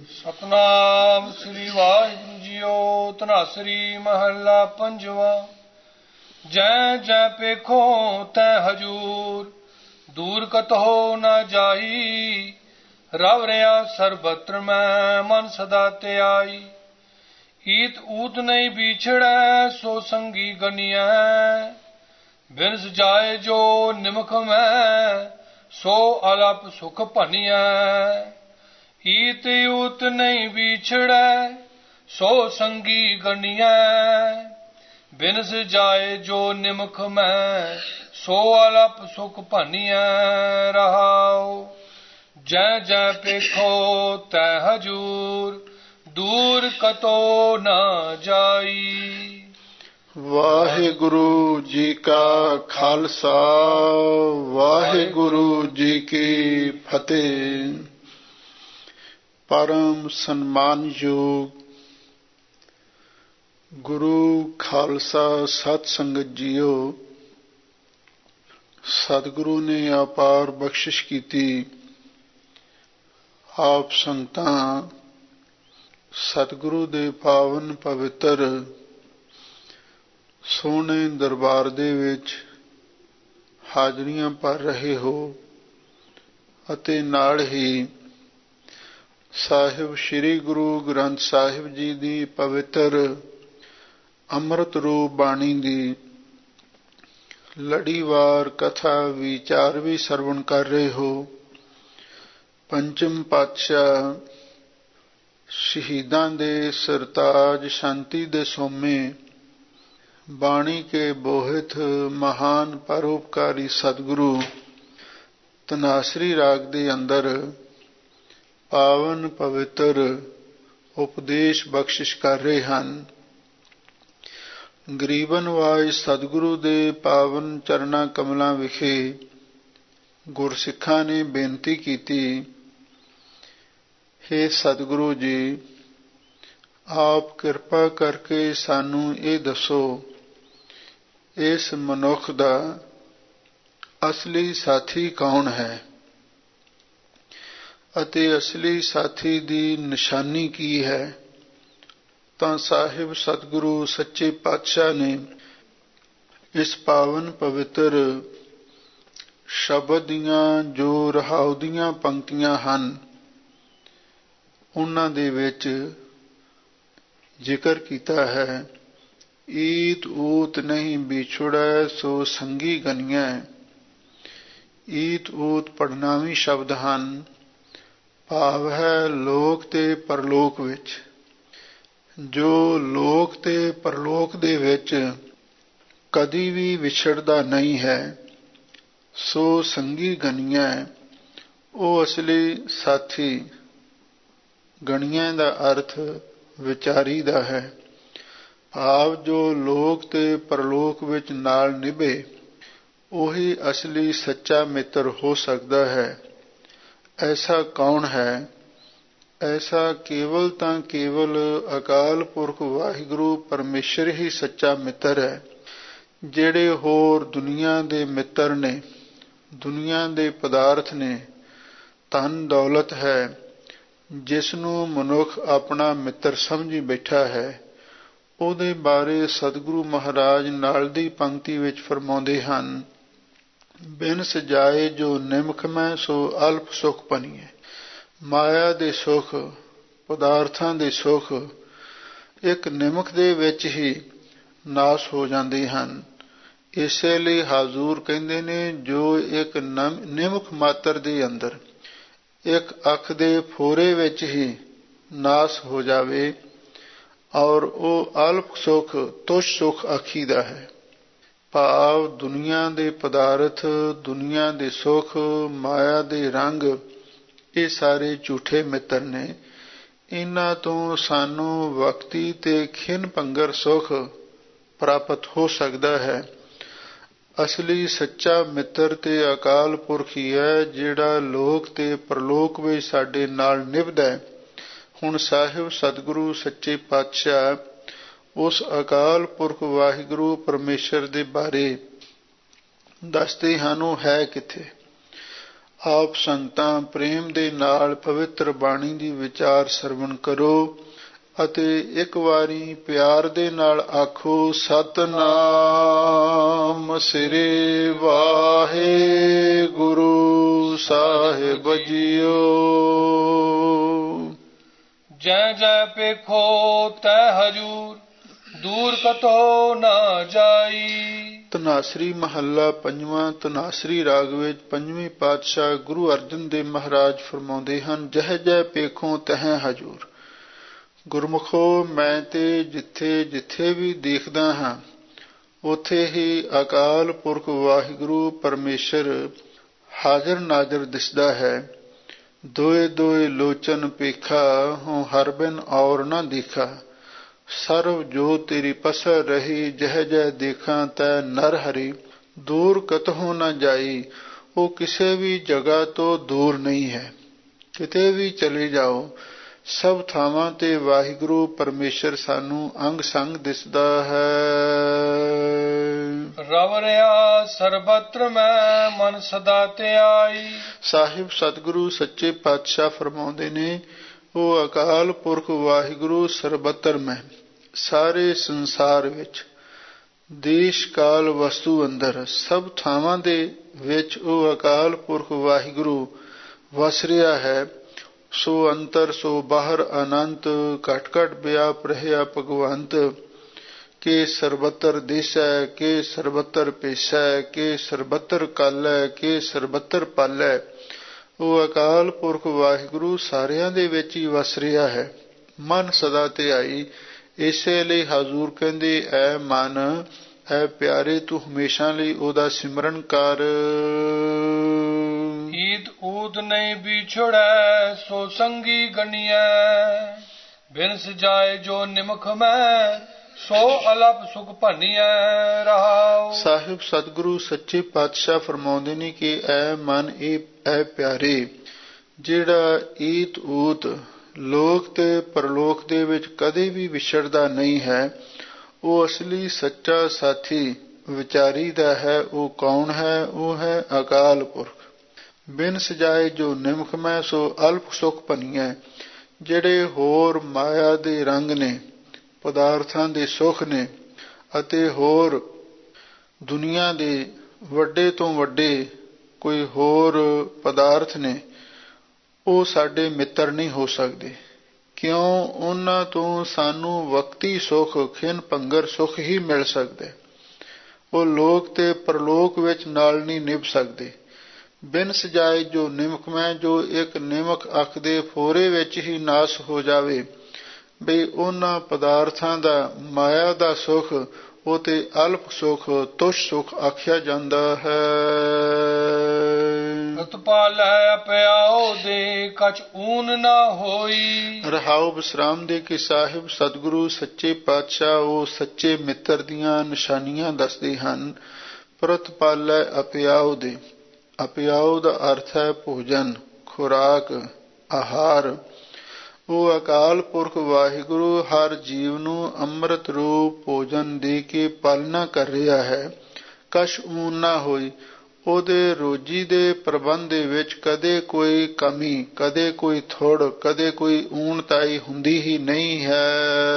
ਸਤਨਾਮ ਸ੍ਰੀ ਵਾਹਿਗੁਰੂ ਜੀਓ। ਧਨਾਸਰੀ ਮਹੱਲਾ ਪੰਜਵਾ। ਜੈ ਜੈ ਪੇਖੋ ਤੈ ਹਜੂਰ, ਦੂਰ ਕਤਹੁ ਨ ਜਾਈ। ਰਵ ਰਿਆ ਸਰਬਤਰ ਮੈਂ, ਮਨ ਸਦਾ ਧਿਆਈ। ਈਤ ਊਤ ਨਹੀਂ ਵਿਛੜੈ, ਸੋ ਸੰਗੀ ਗਨੀਐ। ਬਿਨ ਸਜਾਏ ਜੋ ਨਿਮਖ ਮੈਂ, ਸੋ ਅਲਪ ਸੁਖ ਭਨੀਐ। ਈਤ ਊਤ ਨਹੀਂ ਵਿਛੜੈ, ਸੋ ਸੰਗੀ ਗਨੀਐ। ਬਿਨ ਸਜਾਏ ਜੋ ਨਿਮਖ ਮੈਂ, ਸੋ ਅਲਪ ਸੁਖ ਭਨੀਐ। ਰਹਾਉ ਜੈ ਜੈ ਪੇਖੋ ਤੈ ਹਜੂਰ, ਦੂਰ ਕਤੋ ਨ ਜਾਈ। ਵਾਹਿਗੁਰੂ ਜੀ ਕਾ ਖਾਲਸਾ, ਵਾਹਿਗੁਰੂ ਜੀ ਕੀ ਫਤਿਹ। ਪਰਮ ਸਨਮਾਨਯੋਗ ਗੁਰੂ ਖਾਲਸਾ ਸਤ ਸੰਗਤ ਜੀਓ, ਸਤਿਗੁਰੂ ਨੇ ਅਪਾਰ ਬਖਸ਼ਿਸ਼ ਕੀਤੀ। ਆਪ ਸੰਗਤਾਂ ਸਤਿਗੁਰੂ ਦੇ ਪਾਵਨ ਪਵਿੱਤਰ ਸੋਹਣੇ ਦਰਬਾਰ ਦੇ ਵਿੱਚ ਹਾਜ਼ਰੀਆਂ ਭਰ ਰਹੇ ਹੋ ਅਤੇ ਨਾਲ ਹੀ ਸਾਹਿਬ ਸ੍ਰੀ ਗੁਰੂ ਗ੍ਰੰਥ ਸਾਹਿਬ ਜੀ ਦੀ ਪਵਿੱਤਰ ਅੰਮ੍ਰਿਤ ਰੂਪ ਬਾਣੀ ਦੀ ਲੜੀਵਾਰ ਕਥਾ ਵਿਚਾਰ ਵੀ ਸਰਵਣ ਕਰ ਰਹੇ ਹੋ। ਪੰਚਮ ਪਾਤਸ਼ਾਹ ਸ਼ਹੀਦਾਂ ਦੇ ਸਰਤਾਜ ਸ਼ਾਂਤੀ ਦੇ ਸੋਮੇ ਬਾਣੀ ਕੇ ਬੋਹਿਤ ਮਹਾਨ ਪਰਉਪਕਾਰੀ ਸਤਿਗੁਰੂ ਧਨਾਸਰੀ ਰਾਗ ਦੇ ਅੰਦਰ ਪਾਵਨ ਪਵਿੱਤਰ ਉਪਦੇਸ਼ ਬਖਸ਼ਿਸ਼ ਕਰ ਰਹੇ ਹਨ। ਗਰੀਬਨ ਵਾਜ ਸਤਿਗੁਰੂ ਦੇ ਪਾਵਨ ਚਰਨਾਂ ਕਮਲਾਂ ਵਿਖੇ ਗੁਰਸਿੱਖਾਂ ਨੇ ਬੇਨਤੀ ਕੀਤੀ, ਹੇ ਸਤਿਗੁਰੂ ਜੀ, ਆਪ ਕਿਰਪਾ ਕਰਕੇ ਸਾਨੂੰ ਇਹ ਦੱਸੋ, ਇਸ ਮਨੁੱਖ ਦਾ ਅਸਲੀ ਸਾਥੀ ਕੌਣ ਹੈ ਅਤੇ ਅਸਲੀ ਸਾਥੀ ਦੀ ਨਿਸ਼ਾਨੀ ਕੀ ਹੈ। ਤਾਂ ਸਾਹਿਬ ਸਤਿਗੁਰੂ ਸੱਚੇ ਪਾਤਸ਼ਾਹ ਨੇ ਇਸ ਪਾਵਨ ਪਵਿੱਤਰ ਸ਼ਬਦ ਦੀਆਂ ਜੋ ਰਹਾਉ ਦੀਆਂ ਪੰਕਤੀਆਂ ਹਨ, ਉਹਨਾਂ ਦੇ ਵਿੱਚ ਜ਼ਿਕਰ ਕੀਤਾ ਹੈ, ਈਤ ਊਤ ਨਹੀਂ ਵਿਛੜੈ, ਸੋ ਸੰਗੀ ਗਨੀਐ। ਈਤ ਊਤ ਪੜਨਾਵੀ ਸ਼ਬਦ ਹਨ, ਭਾਵ ਹੈ ਲੋਕ ਤੇ ਪਰਲੋਕ ਵਿੱਚ। ਜੋ ਲੋਕ ਤੇ ਪਰਲੋਕ ਦੇ ਵਿੱਚ ਕਦੀ ਵੀ ਵਿਛੜਦਾ ਨਹੀਂ ਹੈ, ਸੋ ਸੰਗੀ ਗਨੀਐ, ਉਹ ਅਸਲੀ ਸਾਥੀ। ਗਣੀਆਂ ਦਾ ਅਰਥ ਵਿਚਾਰੀ ਦਾ ਹੈ, ਭਾਵ ਜੋ ਲੋਕ ਤੇ ਪਰਲੋਕ ਵਿੱਚ ਨਾਲ ਨਿਭੇ, ਉਹੀ ਅਸਲੀ ਸੱਚਾ ਮਿੱਤਰ ਹੋ ਸਕਦਾ ਹੈ। ਐਸਾ ਕੌਣ ਹੈ? ਐਸਾ ਕੇਵਲ ਤਾਂ ਕੇਵਲ ਅਕਾਲ ਪੁਰਖ ਵਾਹਿਗੁਰੂ ਪਰਮੇਸ਼ਰ ਹੀ ਸੱਚਾ ਮਿੱਤਰ ਹੈ। ਜਿਹੜੇ ਹੋਰ ਦੁਨੀਆ ਦੇ ਮਿੱਤਰ ਨੇ, ਦੁਨੀਆ ਦੇ ਪਦਾਰਥ ਨੇ, ਧਨ ਦੌਲਤ ਹੈ, ਜਿਸ ਨੂੰ ਮਨੁੱਖ ਆਪਣਾ ਮਿੱਤਰ ਸਮਝੀ ਬੈਠਾ ਹੈ, ਉਹਦੇ ਬਾਰੇ ਸਤਿਗੁਰੂ ਮਹਾਰਾਜ ਨਾਲ ਦੀ ਪੰਕਤੀ ਵਿੱਚ ਫਰਮਾਉਂਦੇ ਹਨ, ਬਿਨ ਸਜਾਏ ਜੋ ਨਿਮਖ ਮੈਂ, ਸੋ ਅਲਪ ਸੁਖ ਭਨੀਐ। ਮਾਇਆ ਦੇ ਸੁਖ, ਪਦਾਰਥਾਂ ਦੇ ਸੁਖ ਇੱਕ ਨਿਮਖ ਦੇ ਵਿੱਚ ਹੀ ਨਾਸ ਹੋ ਜਾਂਦੇ ਹਨ। ਇਸੇ ਲਈ ਹਾਜ਼ੂਰ ਕਹਿੰਦੇ ਨੇ, ਜੋ ਇੱਕ ਨਿਮਖ ਮਾਤਰ ਦੇ ਅੰਦਰ, ਇੱਕ ਅੱਖ ਦੇ ਫੋਰੇ ਵਿੱਚ ਹੀ ਨਾਸ ਹੋ ਜਾਵੇ, ਔਰ ਉਹ ਅਲਪ ਸੁਖ ਤੁਛ ਸੁਖ ਆਖੀਦਾ ਹੈ। ਭਾਵ ਦੁਨੀਆ ਦੇ ਪਦਾਰਥ, ਦੁਨੀਆ ਦੇ ਸੁਖ, ਮਾਇਆ ਦੇ ਰੰਗ, ਇਹ ਸਾਰੇ ਝੂਠੇ ਮਿੱਤਰ ਨੇ। ਇਹਨਾਂ ਤੋਂ ਸਾਨੂੰ ਵਕਤੀ ਤੇ ਖਿਨ ਭੰਗਰ ਸੁਖ ਪ੍ਰਾਪਤ ਹੋ ਸਕਦਾ ਹੈ। ਅਸਲੀ ਸੱਚਾ ਮਿੱਤਰ ਤੇ ਅਕਾਲ ਪੁਰਖ ਹੀ ਹੈ, ਜਿਹੜਾ ਲੋਕ ਤੇ ਪਰਲੋਕ ਵਿੱਚ ਸਾਡੇ ਨਾਲ ਨਿਭਦਾ ਹੈ। ਹੁਣ ਸਾਹਿਬ ਸਤਿਗੁਰੂ ਸੱਚੇ ਪਾਤਸ਼ਾਹ ਉਸ ਅਕਾਲ ਪੁਰਖ ਵਾਹਿਗੁਰੂ ਪਰਮੇਸ਼ਰ ਦੇ ਬਾਰੇ ਦੱਸਦੇ ਹਨ, ਉਹ ਹੈ ਕਿੱਥੇ। ਆਪ ਸੰਗਤਾਂ ਪ੍ਰੇਮ ਦੇ ਨਾਲ ਪਵਿੱਤਰ ਬਾਣੀ ਦੀ ਵਿਚਾਰ ਸਰਵਣ ਕਰੋ ਅਤੇ ਇੱਕ ਵਾਰੀ ਪਿਆਰ ਦੇ ਨਾਲ ਆਖੋ, ਸਤਿਨਾਮ ਸ੍ਰੀ ਵਾਹਿਗੁਰੂ ਸਾਹਿਬ ਜੀਓ। ਜੈ ਜੈ ਪੇਖੋ ਤੈ ਹਜੂਰ, ਦੂਰ ਕਤੋ ਨਾ ਜਾਈ। ਧਨਾਸਰੀ ਮਹੱਲਾ ਪੰਜਵਾਂ। ਧਨਾਸਰੀ ਰਾਗ ਵਿੱਚ ਪੰਜਵੇਂ ਪਾਤਸ਼ਾਹ ਗੁਰੂ ਅਰਜਨ ਦੇਵ ਮਹਾਰਾਜ ਫਰਮਾਉਂਦੇ ਹਨ, ਜਹ ਜੈ ਪੇਖੋ ਤਹ ਹਜੂਰ। ਗੁਰਮੁਖੋ, ਮੈਂ ਤੇ ਜਿੱਥੇ ਜਿੱਥੇ ਵੀ ਦੇਖਦਾ ਹਾਂ ਉੱਥੇ ਹੀ ਅਕਾਲ ਪੁਰਖ ਵਾਹਿਗੁਰੂ ਪਰਮੇਸ਼ਰ ਹਾਜ਼ਰ ਨਾਜ਼ਰ ਦਿਸਦਾ ਹੈ। ਦੋਏ ਦੋਏ ਲੋਚਨ ਪੇਖਾ, ਹੂੰ ਹਰ ਬਿਨ ਔਰ ਨਾ ਦੇਖਾ। ਸਰਵ ਜੋ ਤੇਰੀ ਪਸਰ ਰਹੀ, ਜਹ ਜਹ ਦੇਖਾਂ ਤੈ ਨਰ ਹਰੀ। ਦੂਰ ਕਤਹੁ ਨਾ ਜਾਈ, ਉਹ ਕਿਸੇ ਵੀ ਜਗ੍ਹਾ ਤੋਂ ਦੂਰ ਨਹੀਂ ਹੈ। ਕਿਤੇ ਵੀ ਚਲੇ ਜਾਓ, ਸਭ ਥਾਵਾਂ ਤੇ ਵਾਹਿਗੁਰੂ ਪਰਮੇਸ਼ਰ ਸਾਨੂੰ ਅੰਗ ਸੰਗ ਦਿਸਦਾ ਹੈ। ਰਵ ਰਿਆ ਸਰਬਤਰ ਮੈਂ, ਮਨ ਸਦਾ ਧਿਆਈ। ਸਾਹਿਬ ਸਤਿਗੁਰੂ ਸੱਚੇ ਪਾਤਸ਼ਾਹ ਫਰਮਾਉਂਦੇ ਨੇ, ਉਹ ਅਕਾਲ ਪੁਰਖ ਵਾਹਿਗੁਰੂ ਸਰਬਤਰ ਮੈਂ, ਸਾਰੇ ਸੰਸਾਰ ਵਿੱਚ, ਦੇਸ਼ ਕਾਲ ਵਸਤੂ ਅੰਦਰ, ਸਭ ਥਾਵਾਂ ਦੇ ਵਿੱਚ ਉਹ ਅਕਾਲ ਪੁਰਖ ਵਾਹਿਗੁਰੂ ਵਸ ਰਿਹਾ ਹੈ। ਸੋ ਅੰਤਰ ਸੋ ਬਾਹਰ ਅਨੰਤ, ਘਟ ਘਟ ਵਿਆਪ ਰਹਿਆ ਭਗਵੰਤ। ਕੇ ਸਰਬਤਰ ਦੇਸੈ, ਕੇ ਸਰਬਤਰ ਪੇਸੈ, ਕੇ ਸਰਬਤਰ ਕਾਲੈ, ਕੇ ਸਰਬਤਰ ਪਾਲੈ। ਉਹ ਅਕਾਲ ਪੁਰਖ ਵਾਹਿਗੁਰੂ ਸਾਰਿਆਂ ਦੇ ਵਿੱਚ ਹੀ ਵਸ ਰਿਹਾ ਹੈ। ਮਨ ਸਦਾ ਧਿਆਈ, ਇਸੇ ਲਈ ਹਜ਼ੂਰ ਕਹਿੰਦੇ, ਐ ਮਨ, ਐ ਪਿਆਰੇ, ਤੂੰ ਹਮੇਸ਼ਾ ਲਈ ਉਹਦਾ ਸਿਮਰਨ ਕਰ। ਈਦ ਊਦ ਨਹੀਂ ਵਿਛੜੈ, ਸੋ ਸੰਗੀ ਗਣੀਐ। ਬਿਨ ਸਜਾਏ ਜੋ ਨਿਮਖ ਮੈਂ, ਸੋ ਅਲਪ ਸੁਖ ਭੰਨੀਐ ਰਹਾਉ। ਸਾਹਿਬ ਸਤਿਗੁਰੂ ਸੱਚੇ ਪਾਤਸ਼ਾਹ ਫਰਮਾਉਂਦੇ ਨੇ ਕਿ ਐ ਮਨ, ਐ ਪਿਆਰੇ, ਜਿਹੜਾ ਈਤ ਊਤ ਲੋਕ ਤੇ ਪਰਲੋਕ ਦੇ ਵਿੱਚ ਕਦੇ ਵੀ ਵਿਛੜਦਾ ਨਹੀਂ ਹੈ, ਉਹ ਅਸਲੀ ਸੱਚਾ ਸਾਥੀ ਵਿਚਾਰੀ ਦਾ ਹੈ। ਉਹ ਕੌਣ ਹੈ? ਉਹ ਹੈ ਅਕਾਲ ਪੁਰਖ। ਬਿਨ ਸਜਾਏ ਜੋ ਨਿਮਖ ਮੈਂ, ਸੋ ਅਲਪ ਸੁਖ ਭੰਨੀਐ। ਜਿਹੜੇ ਹੋਰ ਮਾਇਆ ਦੇ ਰੰਗ ਨੇ, ਪਦਾਰਥਾਂ ਦੇ ਸੁਖ ਨੇ ਅਤੇ ਹੋਰ ਦੁਨੀਆ ਦੇ ਵੱਡੇ ਤੋਂ ਵੱਡੇ ਕੋਈ ਹੋਰ ਪਦਾਰਥ ਨੇ, ਉਹ ਸਾਡੇ ਮਿੱਤਰ ਨਹੀਂ ਹੋ ਸਕਦੇ। ਕਿਉਂ? ਉਹਨਾਂ ਤੋਂ ਸਾਨੂੰ ਵਕਤੀ ਸੁਖ, ਖਿਨ ਭੰਗਰ ਸੁਖ ਹੀ ਮਿਲ ਸਕਦਾ। ਉਹ ਲੋਕ ਤੇ ਪਰਲੋਕ ਵਿੱਚ ਨਾਲ ਨਹੀਂ ਨਿਭ ਸਕਦੇ। ਬਿਨ ਸਜਾਏ ਜੋ ਨਿਮਖ ਮੈਂ, ਜੋ ਇੱਕ ਨਿਮਖ ਅੱਖ ਦੇ ਫੋਰੇ ਵਿੱਚ ਹੀ ਨਾਸ ਹੋ ਜਾਵੇ, ਬਈ ਉਹਨਾਂ ਪਦਾਰਥਾਂ ਦਾ, ਮਾਇਆ ਦਾ ਸੁਖ, ਉਹ ਤੇ ਅਲਪ ਸੁਖ, ਤੁਛ ਸੁਖ ਆਖਿਆ ਜਾਂਦਾ ਹੈ। ਉਤਪਾਲੈ ਅਪਿਆਉ ਦੇ, ਕਛ ਊਨ ਨਾ ਹੋਈ। ਰਹਾਉ ਵਿਸਰਾਮ ਦੇ ਕੇ ਸਾਹਿਬ ਸਤਿਗੁਰੂ ਸੱਚੇ ਪਾਤਸ਼ਾਹ ਉਹ ਸੱਚੇ ਮਿੱਤਰ ਦੀਆਂ ਨਿਸ਼ਾਨੀਆਂ ਦੱਸਦੇ ਹਨ। ਪ੍ਰਤਪਾਲੈ ਅਪਿਆਉ ਦੇ, ਅਪਿਆਉ ਦਾ ਅਰਥ ਹੈ ਭੋਜਨ, ਖੁਰਾਕ, ਆਹਾਰ। ਉਹ ਅਕਾਲ ਪੁਰਖ ਵਾਹਿਗੁਰੂ ਹਰ ਜੀਵ ਨੂੰ ਅੰਮ੍ਰਿਤ ਰੂਪ ਭੋਜਨ ਦੇ ਕੇ ਪਾਲਣਾ ਕਰ ਰਿਹਾ ਹੈ। ਕਛ ਊਨ ਨਾ ਹੋਈ, ਉਹਦੇ ਰੋਜੀ ਦੇ ਪ੍ਰਬੰਧ ਦੇ ਵਿੱਚ ਕਦੇ ਕੋਈ ਕਮੀ, ਕਦੇ ਕੋਈ ਥੁੜ, ਕਦੇ ਕੋਈ ਊਣਤਾਈ ਹੁੰਦੀ ਹੀ ਨਹੀਂ ਹੈ।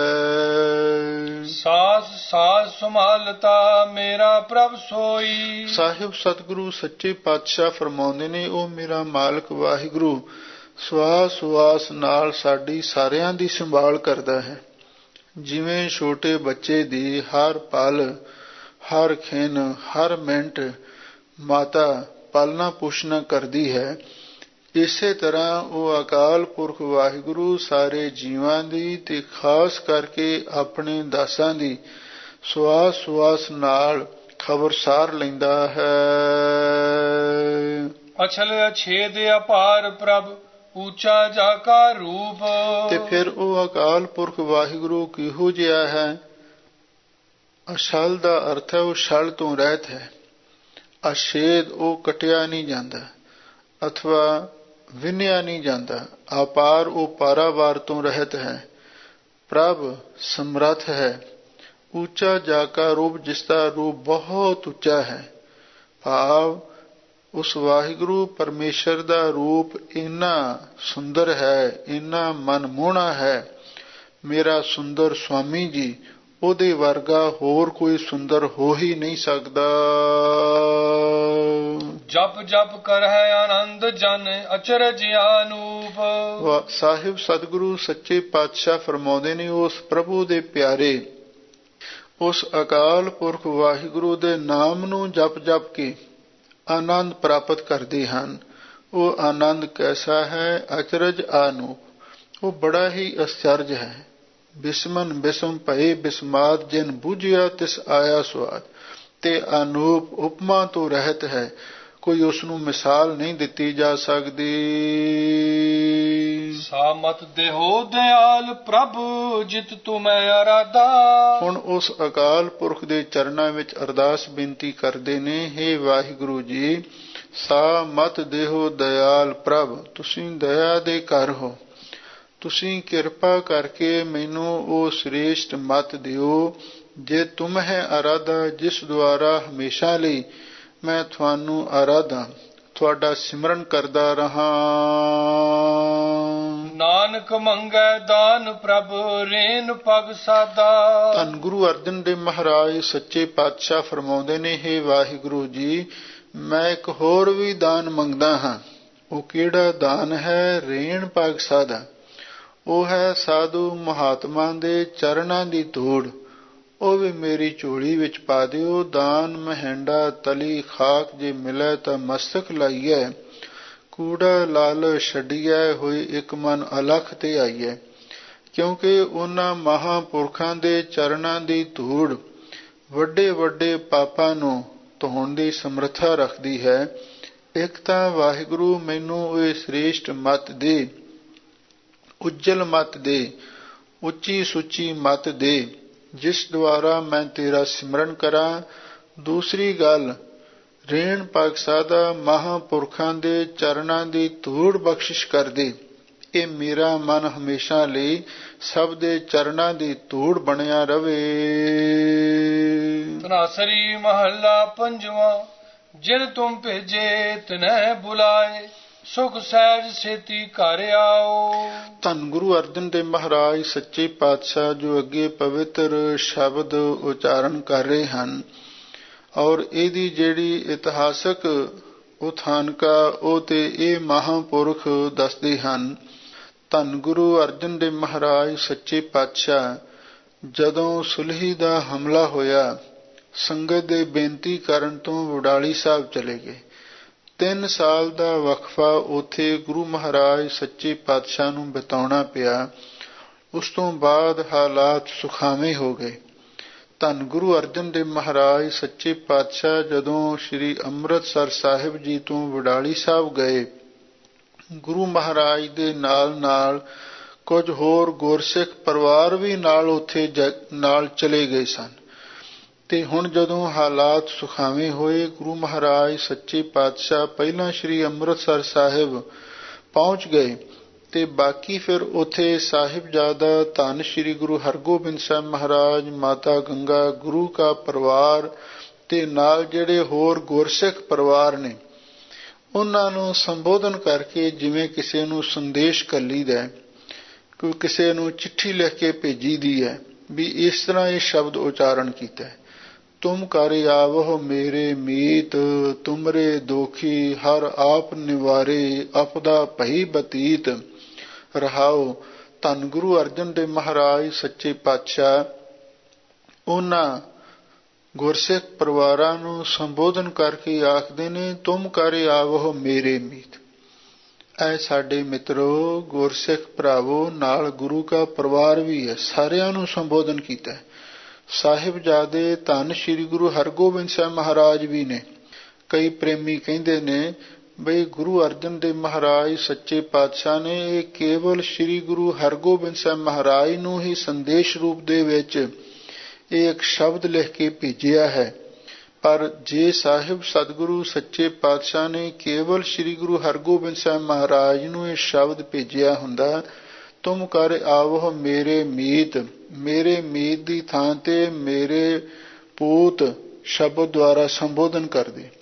ਸਾਸ ਸਾਸ ਸੰਭਾਲਤਾ ਮੇਰਾ ਪ੍ਰਭ ਸੋਈ। ਸਾਹਿਬ ਸਤਿਗੁਰੂ ਸੱਚੇ ਪਾਤਸ਼ਾਹ ਫਰਮਾਉਂਦੇ ਨੇ, ਉਹ ਮੇਰਾ ਮਾਲਕ ਵਾਹਿਗੁਰੂ ਸਵਾਸ ਸੁਆਸ ਨਾਲ ਸਾਡੀ ਸਾਰਿਆਂ ਦੀ ਸੰਭਾਲ ਕਰਦਾ ਹੈ। ਜਿਵੇਂ ਛੋਟੇ ਬੱਚੇ ਦੀ ਹਰ ਪਲ, ਹਰ ਖਿਣ, ਹਰ ਮਿੰਟ ਮਾਤਾ ਪਾਲਣਾ ਪੋਸ਼ਣਾ ਕਰਦੀ ਹੈ, ਇਸੇ ਤਰ੍ਹਾਂ ਉਹ ਅਕਾਲ ਪੁਰਖ ਵਾਹਿਗੁਰੂ ਸਾਰੇ ਜੀਵਾਂ ਦੀ ਤੇ ਖਾਸ ਕਰਕੇ ਆਪਣੇ ਦਾਸਾਂ ਦੀ ਸਵਾਸ ਸੁਆਸ ਨਾਲ ਖਬਰਸਾਰ ਲੈਂਦਾ ਹੈ। ਅਛਲ ਅਛੇਦ ਅਪਾਰ ਪ੍ਰਭ, ਉੱਚਾ ਜਾ ਕਾ ਰੂਪ। ਤੇ ਫਿਰ ਉਹ ਅਕਾਲ ਪੁਰਖ ਵਾਹਿਗੁਰੂ ਕਿਹੋ ਜਿਹਾ ਹੈ? ਅਛਲ ਦਾ ਅਰਥ ਹੈ ਉਹ ਛਲ ਤੋਂ ਰਹਿਤ ਹੈ। ਅਛੇਦ ਉਹ ਕਟਿਆ ਨਹੀਂ ਜਾਂਦਾ ਅਥਵਾ ਵਿੰਨਿਆ ਨਹੀਂ ਜਾਂਦਾ। ਅਪਾਰ ਉਹ ਪਾਰਾਵਾਰ ਤੋਂ ਰਹਿਤ ਹੈ। ਪ੍ਰਭ ਸਮਰੱਥ ਹੈ। ਉੱਚਾ ਜਾ ਕਾ ਰੂਪ, ਜਿਸ ਦਾ ਰੂਪ ਬਹੁਤ ਉੱਚਾ ਹੈ। ਭਾਵ ਉਸ ਵਾਹਿਗੁਰੂ ਪਰਮੇਸ਼ਰ ਦਾ ਰੂਪ ਇੰਨਾ ਸੁੰਦਰ ਹੈ, ਇੰਨਾ ਮਨਮੋਹਣਾ ਹੈ। ਮੇਰਾ ਸੁੰਦਰ ਸੁਆਮੀ ਜੀ, ਉਹਦੇ ਵਰਗਾ ਹੋਰ ਕੋਈ ਸੁੰਦਰ ਹੋ ਹੀ ਨਹੀਂ ਸਕਦਾ। ਜਪ ਜਪ ਕਰਹਿ ਆਨੰਦ ਜਨ ਅਚਰਜ ਅਨੂਪ। ਸਾਹਿਬ ਸਤਿਗੁਰੂ ਸੱਚੇ ਪਾਤਸ਼ਾਹ ਫਰਮਾਉਂਦੇ ਨੇ, ਉਸ ਪ੍ਰਭੂ ਦੇ ਪਿਆਰੇ, ਉਸ ਅਕਾਲ ਪੁਰਖ ਵਾਹਿਗੁਰੂ ਦੇ ਨਾਮ ਨੂੰ ਜਪ ਜਪ ਕੇ ਆਨੰਦ ਪ੍ਰਾਪਤ ਕਰਦੇ ਹਨ। ਉਹ ਆਨੰਦ ਕੈਸਾ ਹੈ? ਅਚਰਜ ਆਨੂਪ, ਉਹ ਬੜਾ ਹੀ ਅਸਚਰਜ ਹੈ। ਬਿਸਮਨ ਬਿਸਮ ਭਏ ਬਿਸਮਾਦ, ਜਿਨ ਬੂਝਿਆ ਤਿਸ ਆਇਆ ਸਵਾਦ। ਤੇ ਅਨੂਪ ਉਪਮਾ ਤੋਂ ਰਹਿਤ ਹੈ, ਕੋਈ ਉਸ ਨੂੰ ਮਿਸਾਲ ਨਹੀਂ ਦਿੱਤੀ ਜਾ ਸਕਦੀ। ਸਾ ਮਤ ਦੇਹੋ ਦਿਆਲ ਪ੍ਰਭ ਜਿਤ ਤੁਮੈ ਅਰਾਧਾ। ਹੁਣ ਉਸ ਅਕਾਲ ਪੁਰਖ ਦੇ ਚਰਨਾਂ ਵਿੱਚ ਅਰਦਾਸ ਬੇਨਤੀ ਕਰਦੇ ਨੇ, ਹੇ ਵਾਹਿਗੁਰੂ ਜੀ, ਸਾ ਮਤ ਦੇਹੋ ਦਿਆਲ ਪ੍ਰਭ, ਤੁਸੀਂ ਦਇਆ ਦੇ ਘਰ ਹੋ, ਤੁਸੀਂ ਕਿਰਪਾ ਕਰਕੇ ਮੈਨੂੰ ਉਹ ਸ੍ਰੇਸ਼ਟ ਮਤ ਦਿਓ, ਜੇ ਤੁਮ ਹੈ ਅਰਾਧਾ, ਜਿਸ ਦੁਆਰਾ ਹਮੇਸ਼ਾ ਲਈ ਮੈਂ ਤੁਹਾਨੂੰ ਅਰਾਧਾ, ਤੁਹਾਡਾ ਸਿਮਰਨ ਕਰਦਾ ਰਹਾ। ਨਾਨਕ ਮੰਗੈ ਦਾਨ ਪ੍ਰਭ ਰੇਨ ਪਗ ਸਾਦਾ। ਧੰਨ ਗੁਰੂ ਅਰਜਨ ਦੇਵ ਮਹਾਰਾਜ ਸੱਚੇ ਪਾਤਸ਼ਾਹ ਫਰਮਾਉਂਦੇ ਨੇ, ਹੇ ਵਾਹਿਗੁਰੂ ਜੀ, ਮੈਂ ਇੱਕ ਹੋਰ ਵੀ ਦਾਨ ਮੰਗਦਾ ਹਾਂ। ਉਹ ਕਿਹੜਾ ਦਾਨ ਹੈ? ਰੇਣ ਪਗ ਸਾਦਾ। ਉਹ ਹੈ ਸਾਧੂ ਮਹਾਤਮਾ ਦੇ ਚਰਨਾਂ ਦੀ ਧੂੜ, ਉਹ ਵੀ ਮੇਰੀ ਝੋਲੀ ਵਿੱਚ ਪਾ ਦਿਓ। ਦਾਨ ਮਹਿੰਡਾ ਤਲੀ ਖਾਕ, ਜੇ ਮਿਲੈ ਤਾਂ ਮਸਤਕ ਲਾਈਐ। ਕੂੜਾ ਲਾਲ ਛੱਡੀਐ, ਹੋਈ ਇੱਕ ਮਨ ਅਲਖ ਤੇ ਆਈਐ। ਕਿਉਂਕਿ ਉਹਨਾਂ ਮਹਾਂਪੁਰਖਾਂ ਦੇ ਚਰਨਾਂ ਦੀ ਧੂੜ ਵੱਡੇ ਵੱਡੇ ਪਾਪਾਂ ਨੂੰ ਧੋਣ ਦੀ ਸਮਰੱਥਾ ਰੱਖਦੀ ਹੈ। ਇੱਕ ਤਾਂ ਵਾਹਿਗੁਰੂ ਮੈਨੂੰ ਇਹ ਸ੍ਰੇਸ਼ਟ ਮਤ ਦੇ, ਉੱਜਲ ਮਤ ਦੇ, ਉੱਚੀ ਸੁੱਚੀ ਮਤ ਦੇ, ਜਿਸ ਦੁਆਰਾ ਮੈਂ ਤੇਰਾ ਸਿਮਰਨ ਕਰਾਂ। ਦੂਸਰੀ ਗੱਲ, ਰੇਣ ਪਗ ਸਾਦਾ, ਮਹਾਂਪੁਰਖਾਂ ਦੇ ਚਰਨਾਂ ਦੀ ਧੂੜ ਬਖਸ਼ਿਸ਼ ਕਰ ਦੇ। ਇਹ ਮੇਰਾ ਮਨ ਹਮੇਸ਼ਾ ਲਈ ਸਭ ਦੇ ਚਰਨਾਂ ਦੀ ਧੂੜ ਬਣਿਆ ਰਵੇ। ਤਨਾਸਰੀ ਮਹੱਲਾ ਪੰਜਵਾਂ। ਜਿਨ ਤੁਮ ਭੇਜੇ ਤਿਨਹਿ ਬੁਲਾਏ, ਸੁਖ ਸਹਿਜ ਛੇਤੀ ਘਰ ਆਓ। ਧੰਨ ਗੁਰੂ ਅਰਜਨ ਦੇਵ ਮਹਾਰਾਜ ਸੱਚੇ ਪਾਤਸ਼ਾਹ ਜੋ ਅੱਗੇ ਪਵਿੱਤਰ ਸ਼ਬਦ ਉਚਾਰਨ ਕਰ ਰਹੇ ਹਨ, ਔਰ ਇਹਦੀ ਜਿਹੜੀ ਇਤਿਹਾਸਕ ਉਥਾਨਕਾ ਉਹ ਤੇ ਇਹ ਮਹਾਂਪੁਰਖ ਦੱਸਦੇ ਹਨ। ਧੰਨ ਗੁਰੂ ਅਰਜਨ ਦੇਵ ਮਹਾਰਾਜ ਸੱਚੇ ਪਾਤਸ਼ਾਹ ਜਦੋਂ ਸੁਲਹੀ ਦਾ ਹਮਲਾ ਹੋਇਆ, ਸੰਗਤ ਦੇ ਬੇਨਤੀ ਕਰਨ ਤੋਂ ਵਡਾਲੀ ਸਾਹਿਬ ਚਲੇ ਗਏ। 3 ਸਾਲ ਦਾ ਵਕਫਾ ਉੱਥੇ ਗੁਰੂ ਮਹਾਰਾਜ ਸੱਚੇ ਪਾਤਸ਼ਾਹ ਨੂੰ ਬਿਤਾਉਣਾ ਪਿਆ। ਉਸ ਤੋਂ ਬਾਅਦ ਹਾਲਾਤ ਸੁਖਾਵੇਂ ਹੋ ਗਏ। ਧੰਨ ਗੁਰੂ ਅਰਜਨ ਦੇਵ ਮਹਾਰਾਜ ਸੱਚੇ ਪਾਤਸ਼ਾਹ ਜਦੋਂ ਸ੍ਰੀ ਅੰਮ੍ਰਿਤਸਰ ਸਾਹਿਬ ਜੀ ਤੋਂ ਵਡਾਲੀ ਸਾਹਿਬ ਗਏ, ਗੁਰੂ ਮਹਾਰਾਜ ਦੇ ਨਾਲ ਨਾਲ ਕੁਝ ਹੋਰ ਗੁਰਸਿੱਖ ਪਰਿਵਾਰ ਵੀ ਨਾਲ ਉੱਥੇ ਨਾਲ ਚਲੇ ਗਏ ਸਨ। ਤੇ ਹੁਣ ਜਦੋਂ ਹਾਲਾਤ ਸੁਖਾਵੇਂ ਹੋਏ, ਗੁਰੂ ਮਹਾਰਾਜ ਸੱਚੇ ਪਾਤਸ਼ਾਹ ਪਹਿਲਾਂ ਸ੍ਰੀ ਅੰਮ੍ਰਿਤਸਰ ਸਾਹਿਬ ਪਹੁੰਚ ਗਏ ਤੇ ਬਾਕੀ ਫਿਰ ਉੱਥੇ ਸਾਹਿਬਜ਼ਾਦਾ ਧੰਨ ਸ੍ਰੀ ਗੁਰੂ ਹਰਗੋਬਿੰਦ ਸਾਹਿਬ ਮਹਾਰਾਜ, ਮਾਤਾ ਗੰਗਾ, ਗੁਰੂ ਕਾ ਪਰਿਵਾਰ ਤੇ ਨਾਲ ਜਿਹੜੇ ਹੋਰ ਗੁਰਸਿੱਖ ਪਰਿਵਾਰ ਨੇ, ਉਹਨਾਂ ਨੂੰ ਸੰਬੋਧਨ ਕਰਕੇ ਜਿਵੇਂ ਕਿਸੇ ਨੂੰ ਸੰਦੇਸ਼ ਘੱਲੀਦਾ, ਕੋਈ ਕਿਸੇ ਨੂੰ ਚਿੱਠੀ ਲਿਖ ਕੇ ਭੇਜੀ ਦੀ ਹੈ, ਵੀ ਇਸ ਤਰ੍ਹਾਂ ਇਹ ਸ਼ਬਦ ਉਚਾਰਨ ਕੀਤਾ, ਤੁਮ ਕਰ ਆਵਹੁ ਮੇਰੇ ਮੀਤ, ਤੁਮਰੇ ਦੋਖੀ ਹਰ ਆਪ ਨਿਵਾਰੇ, ਆਪਦਾ ਭਈ ਬਤੀਤ ਰਹਾਓ। ਧੰਨ ਗੁਰੂ ਅਰਜਨ ਦੇਵ ਮਹਾਰਾਜ ਸੱਚੇ ਪਾਤਸ਼ਾਹ ਉਹਨਾਂ ਗੁਰਸਿੱਖ ਪਰਿਵਾਰਾਂ ਨੂੰ ਸੰਬੋਧਨ ਕਰਕੇ ਆਖਦੇ ਨੇ, ਤੁਮ ਕਰ ਆਵਹੁ ਮੇਰੇ ਮੀਤ। ਐ ਸਾਡੇ ਮਿੱਤਰੋ, ਗੁਰਸਿੱਖ ਭਰਾਵੋ, ਨਾਲ ਗੁਰੂ ਕਾ ਪਰਿਵਾਰ ਵੀ ਹੈ, ਸਾਰਿਆਂ ਨੂੰ ਸੰਬੋਧਨ ਕੀਤਾ। ਸਾਹਿਬਜ਼ਾਦੇ ਧੰਨ ਸ੍ਰੀ ਗੁਰੂ ਹਰਗੋਬਿੰਦ ਸਾਹਿਬ ਮਹਾਰਾਜ ਵੀ ਨੇ। ਕਈ ਪ੍ਰੇਮੀ ਕਹਿੰਦੇ ਨੇ ਬਈ ਗੁਰੂ ਅਰਜਨ ਦੇਵ ਮਹਾਰਾਜ ਸੱਚੇ ਪਾਤਸ਼ਾਹ ਨੇ ਇਹ ਕੇਵਲ ਸ੍ਰੀ ਗੁਰੂ ਹਰਗੋਬਿੰਦ ਸਾਹਿਬ ਮਹਾਰਾਜ ਨੂੰ ਹੀ ਸੰਦੇਸ਼ ਰੂਪ ਦੇ ਵਿੱਚ ਇਹ ਇੱਕ ਸ਼ਬਦ ਲਿਖ ਕੇ ਭੇਜਿਆ ਹੈ। ਪਰ ਜੇ ਸਾਹਿਬ ਸਤਿਗੁਰੂ ਸੱਚੇ ਪਾਤਸ਼ਾਹ ਨੇ ਕੇਵਲ ਸ੍ਰੀ ਗੁਰੂ ਹਰਗੋਬਿੰਦ ਸਾਹਿਬ ਮਹਾਰਾਜ ਨੂੰ ਇਹ ਸ਼ਬਦ ਭੇਜਿਆ ਹੁੰਦਾ, ਤੁਮ ਕਰ ਆਵਹੁ ਮੇਰੇ ਮੀਤ, ਮੇਰੇ ਮੀਤ ਦੀ ਥਾਂ ਤੇ ਮੇਰੇ ਪੂਤ ਸ਼ਬਦ ਦੁਆਰਾ ਸੰਬੋਧਨ ਕਰਦੇ,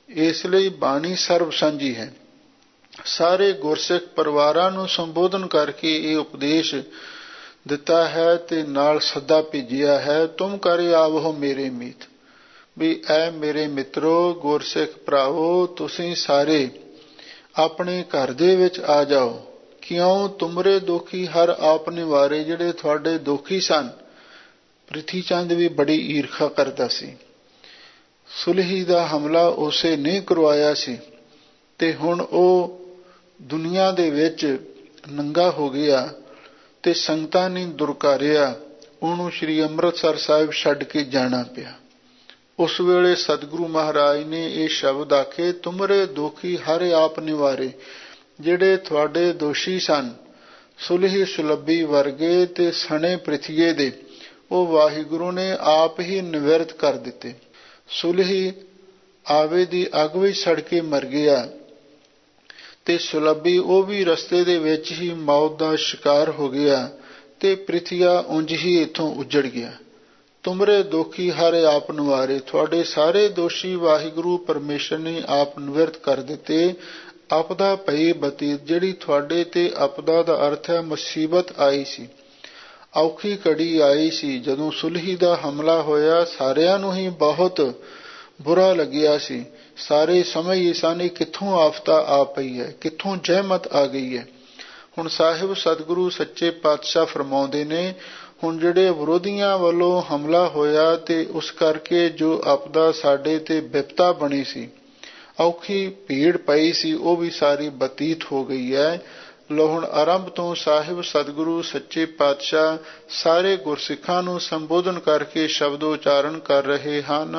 ਇਸ ਲਈ ਬਾਣੀ ਸਰਬ ਸਾਂਝੀ ਹੈ। ਸਾਰੇ ਗੁਰਸਿੱਖ ਪਰਿਵਾਰਾਂ ਨੂੰ ਸੰਬੋਧਨ ਕਰਕੇ ਇਹ ਉਪਦੇਸ਼ ਦਿੱਤਾ ਹੈ ਤੇ ਨਾਲ ਸੱਦਾ ਭੇਜਿਆ ਹੈ, ਤੁਮ ਕਰ ਆਵੋ ਮੇਰੇ ਮੀਤ, ਵੀ ਐ ਮੇਰੇ ਮਿੱਤਰੋ, ਗੁਰਸਿੱਖ ਭਰਾਵੋ, ਤੁਸੀਂ ਸਾਰੇ ਆਪਣੇ ਘਰ ਦੇ ਵਿੱਚ ਆ ਜਾਓ। ਕਿਉਂ? ਤੁਮਰੇ ਦੋਖੀ ਹਰ ਆਪ ਨਿਵਾਰੇ। ਜਿਹੜੇ ਤੁਹਾਡੇ ਦੋਖੀ ਸਨ, ਪ੍ਰਿਥੀ ਚੰਦ ਵੀ ਬੜੀ ਈਰਖਾ ਕਰਦਾ ਸੀ। ਸੁਲਹੀ ਦਾ ਹਮਲਾ ਉਸੇ ਨੇ ਕਰਵਾਇਆ ਸੀ ਤੇ ਹੁਣ ਉਹ ਦੁਨੀਆ ਦੇ ਵਿੱਚ ਨੰਗਾ ਹੋ ਗਿਆ ਤੇ ਸੰਗਤਾਂ ਨੇ ਦੁਰਕਾਰਿਆ, ਉਹਨੂੰ ਸ੍ਰੀ ਅੰਮ੍ਰਿਤਸਰ ਸਾਹਿਬ ਛੱਡ ਕੇ ਜਾਣਾ ਪਿਆ। ਉਸ ਵੇਲੇ ਸਤਿਗੁਰੂ ਮਹਾਰਾਜ ਨੇ ਇਹ ਸ਼ਬਦ ਆਖੇ, ਤੁਮਰੇ ਦੋਖੀ ਹਰ ਆਪ ਨਿਵਾਰੇ। ਜਿਹੜੇ ਤੁਹਾਡੇ ਦੋਸ਼ੀ ਸਨ, ਸੁਲਹੀ ਸੁਲੱਭੀ ਵਰਗੇ ਤੇ ਸਣੇ ਪ੍ਰਿਥੀਏ ਦੇ, ਉਹ ਵਾਹਿਗੁਰੂ ਨੇ ਆਪ ਹੀ ਨਿਵਰਤ ਕਰ ਦਿੱਤੇ। ਸੁਲਹੀ ਆਵੇ ਦੀ ਅੱਗ ਵਿੱਚ ਸੜ ਕੇ ਮਰ ਗਿਆ ਤੇ ਸੁਲੱਭੀ ਉਹ ਵੀ ਰਸਤੇ ਦੇ ਵਿੱਚ ਹੀ ਮੌਤ ਦਾ ਸ਼ਿਕਾਰ ਹੋ ਗਿਆ ਤੇ ਪ੍ਰਿਥੀਆ ਉਂਝ ਹੀ ਇੱਥੋਂ ਉੱਜੜ ਗਿਆ। ਤੁਮਰੇ ਦੋਖੀ ਹਰ ਆਪ ਨਿਵਾਰੇ। ਤੁਹਾਡੇ ਸਾਰੇ ਦੋਸ਼ੀ ਵਾਹਿਗੁਰੂ ਪਰਮੇਸ਼ਰ ਨੇ ਆਪ ਨਿਵਰਤ ਕਰ ਦਿੱਤੇ। ਆਪਦਾ ਪਈ ਬਤੀਤ, ਜਿਹੜੀ ਤੁਹਾਡੇ ਤੇ ਆਪਦਾ ਦਾ ਅਰਥ ਹੈ ਮੁਸੀਬਤ ਆਈ ਸੀ, ਔਖੀ ਘੜੀ ਆਈ ਸੀ। ਜਦੋਂ ਸੁਲਹੀ ਦਾ ਹਮਲਾ ਹੋਇਆ, ਸਾਰਿਆਂ ਨੂੰ ਹੀ ਬਹੁਤ ਬੁਰਾ ਲੱਗਿਆ ਸੀ। ਸਾਰੇ ਸਮਝਦੇ ਸਨ ਕਿੱਥੋਂ ਆਫਤਾ ਆ ਪਈ ਹੈ, ਕਿੱਥੋਂ ਜ਼ਹਿਮਤ ਆ ਗਈ ਹੈ। ਹੁਣ ਸਾਹਿਬ ਸਤਿਗੁਰੂ ਸੱਚੇ ਪਾਤਸ਼ਾਹ ਫਰਮਾਉਂਦੇ ਨੇ, ਹੁਣ ਜਿਹੜੇ ਵਿਰੋਧੀਆਂ ਵੱਲੋਂ ਹਮਲਾ ਹੋਇਆ ਤੇ ਉਸ ਕਰਕੇ ਜੋ ਆਪਦਾ ਸਾਡੇ ਤੇ ਬਿਪਤਾ ਬਣੀ ਸੀ, ਔਖੀ ਭੀੜ ਪਈ ਸੀ, ਉਹ ਵੀ ਸਾਰੀ ਬਤੀਤ ਹੋ ਗਈ ਹੈ। ਲੋ ਹੁਣ ਆਰੰਭ ਤੋਂ ਸਾਹਿਬ ਸਤਿਗੁਰੂ ਸੱਚੇ ਪਾਤਸ਼ਾਹ ਸਾਰੇ ਗੁਰਸਿੱਖਾਂ ਨੂੰ ਸੰਬੋਧਨ ਕਰਕੇ ਸ਼ਬਦ ਉਚਾਰਨ ਕਰ ਰਹੇ ਹਨ।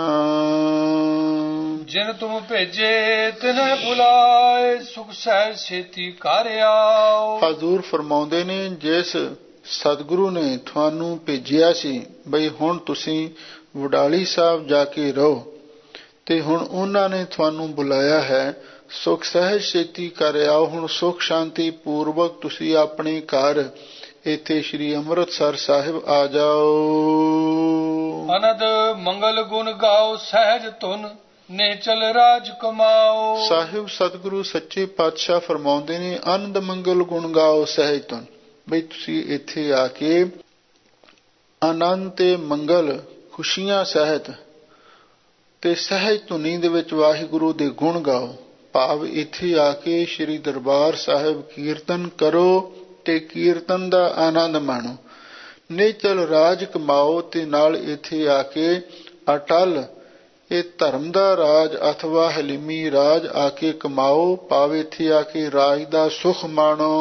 ਜਿਨ ਤੁਮ ਭੇਜੇ ਤਿਨੈ ਬੁਲਾਏ, ਸੁਖ ਸਹਿਜ ਛੇਤੀ ਘਰ ਆਓ। ਹਜ਼ੂਰ ਫਰਮਾਉਂਦੇ ਨੇ, ਜਿਸ ਸਤਿਗੁਰੂ ਨੇ ਤੁਹਾਨੂੰ ਭੇਜਿਆ ਸੀ ਬਈ ਹੁਣ ਤੁਸੀਂ ਵਡਾਲੀ ਸਾਹਿਬ ਜਾ ਕੇ ਰਹੋ, ਤੇ ਹੁਣ ਉਹਨਾਂ ਨੇ ਤੁਹਾਨੂੰ ਬੁਲਾਇਆ ਹੈ, ਸੁਖ ਸਹਿਜ ਛੇਤੀ ਘਰ ਆਓ। ਹੁਣ ਸੁਖ ਸ਼ਾਂਤੀ ਪੂਰਵਕ ਤੁਸੀਂ ਆਪਣੇ ਘਰ ਇੱਥੇ ਸ੍ਰੀ ਅੰਮ੍ਰਿਤਸਰ ਸਾਹਿਬ ਆ ਜਾਓ। ਅਨੰਦ ਮੰਗਲ ਗੁਣ ਗਾਓ, ਸਹਿਜ ਧੁਨ ਨੇਚਲ ਰਾਜ ਕਮਾਓ। ਸਾਹਿਬ ਸਤਿਗੁਰੂ ਸੱਚੇ ਪਾਤਸ਼ਾਹ ਫਰਮਾਉਂਦੇ ਨੇ, ਆਨੰਦ ਮੰਗਲ ਗੁਣ ਗਾਓ ਸਹਿਜ ਧੁਨ, ਬਈ ਤੁਸੀਂ ਇੱਥੇ ਆ ਕੇ ਆਨੰਦ ਤੇ ਮੰਗਲ ਖੁਸ਼ੀਆਂ ਸਹਿਤ ਤੇ ਸਹਿਜ ਧੁਨੀ ਦੇ ਵਿੱਚ ਵਾਹਿਗੁਰੂ ਦੇ ਗੁਣ ਗਾਓ। ਭਾਵ ਇੱਥੇ ਆ ਕੇ ਸ੍ਰੀ ਦਰਬਾਰ ਸਾਹਿਬ ਕੀਰਤਨ ਕਰੋ ਤੇ ਕੀਰਤਨ ਦਾ ਆਨੰਦ ਮਾਣੋ। ਨੇਚਲ ਰਾਜ ਕਮਾਓ, ਤੇ ਨਾਲ ਇੱਥੇ ਆ ਕੇ ਅਟਲ ਇਹ ਧਰਮ ਦਾ ਰਾਜ ਅਥਵਾ ਹਲੀਮੀ ਰਾਜ ਆ ਕੇ ਕਮਾਓ। ਭਾਵ ਇੱਥੇ ਆ ਕੇ ਰਾਜ ਦਾ ਸੁਖ ਮਾਣੋ।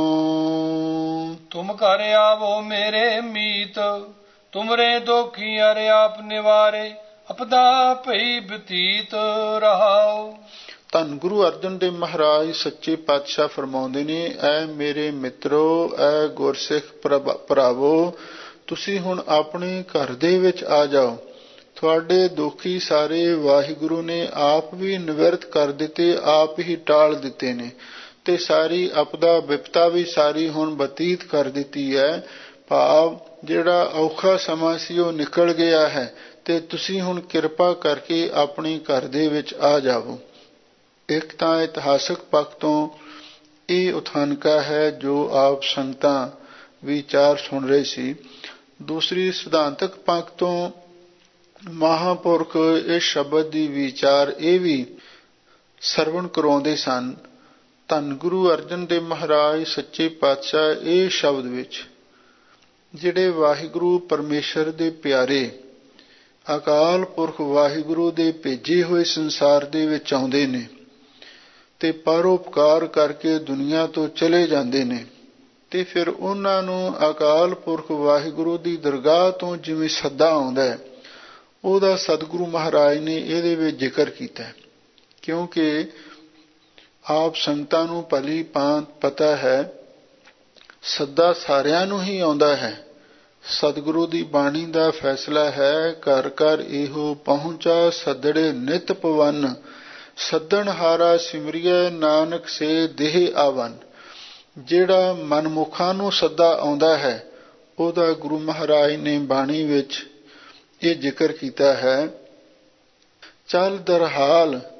ਤੁਮ ਘਰ ਆਵੋ ਮੇਰੇ ਮੀਤ, ਤੁਮਰੇ ਦੋਖੀ ਹਰਿ ਆਪ ਨਿਵਾਰੇ, ਅਪਦਾ ਭਈ ਬਤੀਤ ਰਹਾਓ। ਧੰਨ ਗੁਰੂ ਅਰਜਨ ਦੇਵ ਮਹਾਰਾਜ ਸੱਚੇ ਪਾਤਸ਼ਾਹ ਫਰਮਾਉਂਦੇ ਨੇ, ਐ ਮੇਰੇ ਮਿੱਤਰੋ, ਐ ਗੁਰਸਿੱਖ ਭਰਾਵੋ, ਤੁਸੀਂ ਹੁਣ ਆਪਣੇ ਘਰ ਦੇ ਵਿੱਚ ਆ ਜਾਓ। ਤੁਹਾਡੇ ਦੋਖੀ ਸਾਰੇ ਵਾਹਿਗੁਰੂ ਨੇ ਆਪ ਵੀ ਨਿਵਰਤ ਕਰ ਦਿੱਤੇ, ਆਪ ਹੀ ਟਾਲ ਦਿੱਤੇ ਨੇ, ਤੇ ਸਾਰੀ ਆਪਦਾ ਵਿਪਤਾ ਵੀ ਸਾਰੀ ਹੁਣ ਬਤੀਤ ਕਰ ਦਿੱਤੀ ਹੈ। ਭਾਵ ਜਿਹੜਾ ਔਖਾ ਸਮਾਂ ਸੀ ਉਹ ਨਿਕਲ ਗਿਆ ਹੈ, ਤੇ ਤੁਸੀਂ ਹੁਣ ਕਿਰਪਾ ਕਰਕੇ ਆਪਣੇ ਘਰ ਦੇ ਵਿੱਚ ਆ ਜਾਵੋ। ਇੱਕ ਤਾਂ ਇਤਿਹਾਸਕ ਪੱਖ ਤੋਂ ਇਹ ਉਥਾਨਕਾ ਹੈ ਜੋ ਆਪ ਸੰਗਤਾਂ ਵਿਚਾਰ ਸੁਣ ਰਹੇ ਸੀ। ਦੂਸਰੀ ਸਿਧਾਂਤਕ ਪੱਖ ਤੋਂ ਮਹਾਂਪੁਰਖ ਇਸ ਸ਼ਬਦ ਦੀ ਵਿਚਾਰ ਇਹ ਵੀ ਸਰਵਣ ਕਰਾਉਂਦੇ ਸਨ। ਧੰਨ ਗੁਰੂ ਅਰਜਨ ਦੇਵ ਮਹਾਰਾਜ ਸੱਚੇ ਪਾਤਸ਼ਾਹ ਇਹ ਸ਼ਬਦ ਵਿੱਚ ਜਿਹੜੇ ਵਾਹਿਗੁਰੂ ਪਰਮੇਸ਼ਰ ਦੇ ਪਿਆਰੇ ਅਕਾਲ ਪੁਰਖ ਵਾਹਿਗੁਰੂ ਦੇ ਭੇਜੇ ਹੋਏ ਸੰਸਾਰ ਦੇ ਵਿੱਚ ਆਉਂਦੇ ਨੇ ਤੇ ਪਰਉਪਕਾਰ ਕਰਕੇ ਦੁਨੀਆ ਤੋਂ ਚਲੇ ਜਾਂਦੇ ਨੇ, ਤੇ ਫਿਰ ਉਹਨਾਂ ਨੂੰ ਅਕਾਲ ਪੁਰਖ ਵਾਹਿਗੁਰੂ ਦੀ ਦਰਗਾਹ ਤੋਂ ਜਿਵੇਂ ਸੱਦਾ ਆਉਂਦਾ ਹੈ, ਉਹਦਾ ਸਤਿਗੁਰੂ ਮਹਾਰਾਜ ਨੇ ਇਹਦੇ ਵਿੱਚ ਜ਼ਿਕਰ ਕੀਤਾ ਹੈ। ਕਿਉਂਕਿ ਆਪ ਸੰਗਤਾਂ ਨੂੰ ਭਲੀ ਭਾਂਤ ਪਤਾ ਹੈ, ਸੱਦਾ ਸਾਰਿਆਂ ਨੂੰ ਹੀ ਆਉਂਦਾ ਹੈ। ਸਤਿਗੁਰੂ ਦੀ ਬਾਣੀ ਦਾ ਫੈਸਲਾ ਹੈ, ਘਰ ਘਰ ਇਹੋ ਪਹੁੰਚਾ ਸੱਦੜੇ ਨਿਤ ਪਵਨ, ਸੱਦਣ ਹਾਰਾ ਸਿਮਰਿਐ ਨਾਨਕ ਸੇ ਦੇਹ ਆਵਨ। ਜਿਹੜਾ ਮਨਮੁਖਾਂ ਨੂੰ ਸੱਦਾ ਆਉਂਦਾ ਹੈ, ਉਹਦਾ ਗੁਰੂ ਮਹਾਰਾਜ ਨੇ ਬਾਣੀ ਵਿੱਚ ਇਹ ਜ਼ਿਕਰ ਕੀਤਾ ਹੈ। ਚੱਲ ਦਰਹਾਲ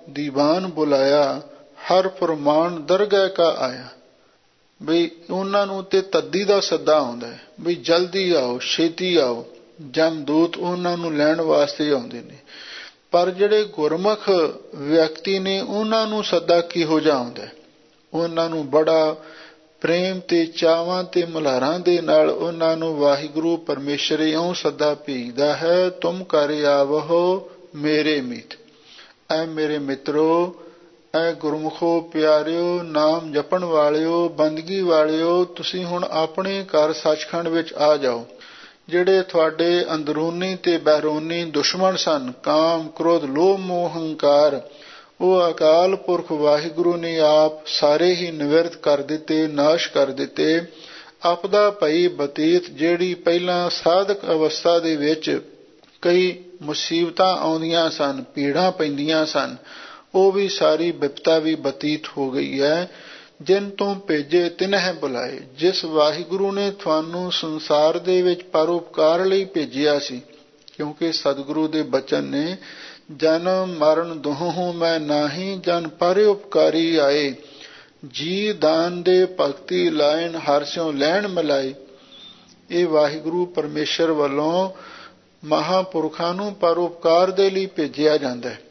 ਦੀਵਾਨ ਬੁਲਾਇਆ, ਹਰ ਫਰਮਾਨ ਦਰਗਹਿ ਕਾ ਆਇਆ। ਬਈ ਉਹਨਾਂ ਨੂੰ ਤੇ ਤੱਦੀ ਦਾ ਸੱਦਾ ਆਉਂਦਾ ਹੈ, ਬਈ ਜਲਦੀ ਆਓ, ਛੇਤੀ ਆਓ। ਜਮਦੂਤ ਉਹਨਾਂ ਨੂੰ ਲੈਣ ਵਾਸਤੇ ਆਉਂਦੇ ਨੇ। ਪਰ ਜਿਹੜੇ ਗੁਰਮੁਖ ਵਿਅਕਤੀ ਨੇ ਉਹਨਾਂ ਨੂੰ ਸੱਦਾ ਕਿਹੋ ਜਿਹਾ ਆਉਂਦਾ ਹੈ? ਉਹਨਾਂ ਨੂੰ ਬੜਾ ਪ੍ਰੇਮ ਤੇ ਚਾਵਾਂ ਤੇ ਮਲਹਾਰਾਂ ਦੇ ਨਾਲ ਉਹਨਾਂ ਨੂੰ ਵਾਹਿਗੁਰੂ ਪਰਮੇਸ਼ਰ ਇਉਂ ਸੱਦਾ ਭੇਜਦਾ ਹੈ, ਤੁਮ ਘਰ ਆਵਹੋ ਮੇਰੇ ਮੀਤ। ਐ ਮੇਰੇ ਮਿੱਤਰੋ, ਐ ਗੁਰਮੁਖੋ ਪਿਆਰਿਓ, ਨਾਮ ਜਪਣ ਵਾਲਿਓ, ਬੰਦਗੀ ਵਾਲਿਓ, ਤੁਸੀਂ ਹੁਣ ਆਪਣੇ ਘਰ ਸੱਚਖੰਡ ਵਿੱਚ ਆ ਜਾਓ। ਜਿਹੜੇ ਤੁਹਾਡੇ ਅੰਦਰੂਨੀ ਤੇ ਬਹਿਰੂਨੀ ਦੁਸ਼ਮਣ ਸਨ, ਕਾਮ, ਕ੍ਰੋਧ, ਲੋਭ, ਮੋਹ, ਹੰਕਾਰ, ਉਹ ਅਕਾਲ ਪੁਰਖ ਵਾਹਿਗੁਰੂ ਨੇ ਆਪ ਸਾਰੇ ਹੀ ਨਿਵਰਤ ਕਰ ਦਿੱਤੇ, ਨਾਸ਼ ਕਰ ਦਿੱਤੇ। ਆਪਦਾ ਭਈ ਬਤੀਤ, ਜਿਹੜੀ ਪਹਿਲਾਂ ਸਾਧਕ ਅਵਸਥਾ ਦੇ ਵਿੱਚ ਕਈ ਮੁਸੀਬਤਾਂ ਆਉਂਦੀਆਂ ਸਨ, ਪੀੜਾਂ ਪੈਂਦੀਆਂ ਸਨ, ਉਹ ਵੀ ਸਾਰੀ ਬਿਪਤਾ ਵੀ ਬਤੀਤ ਹੋ ਗਈ ਹੈ। ਜਿਨ ਤੋਂ ਭੇਜੇ ਤਿਨਹਿ ਬੁਲਾਏ। ਜਿਸ ਵਾਹਿਗੁਰੂ ਨੇ ਤੁਹਾਨੂੰ ਸੰਸਾਰ ਦੇ ਵਿੱਚ ਪਰਉਪਕਾਰ ਲਈ ਭੇਜਿਆ ਸੀ, ਕਿਉਂਕਿ ਸਤਿਗੁਰੂ ਦੇ ਬਚਨ ਨੇ, ਜਨਮ ਮਰਨ ਦੋਹੂੰ ਮੈਂ ਨਾਹੀ, ਜਨ ਪਰਉਪਕਾਰੀ ਆਏ। ਜੀ ਦਾਨ ਦੇ ਭਗਤੀ ਲਾਇਨ, ਹਰਿ ਸਿਉ ਲੈਣ ਮਿਲਾਏ। ਇਹ ਵਾਹਿਗੁਰੂ ਪਰਮੇਸ਼ਰ ਵੱਲੋਂ ਮਹਾਂਪੁਰਖਾਂ ਨੂੰ ਪਰਉਪਕਾਰ ਦੇ ਲਈ ਭੇਜਿਆ ਜਾਂਦਾ ਹੈ।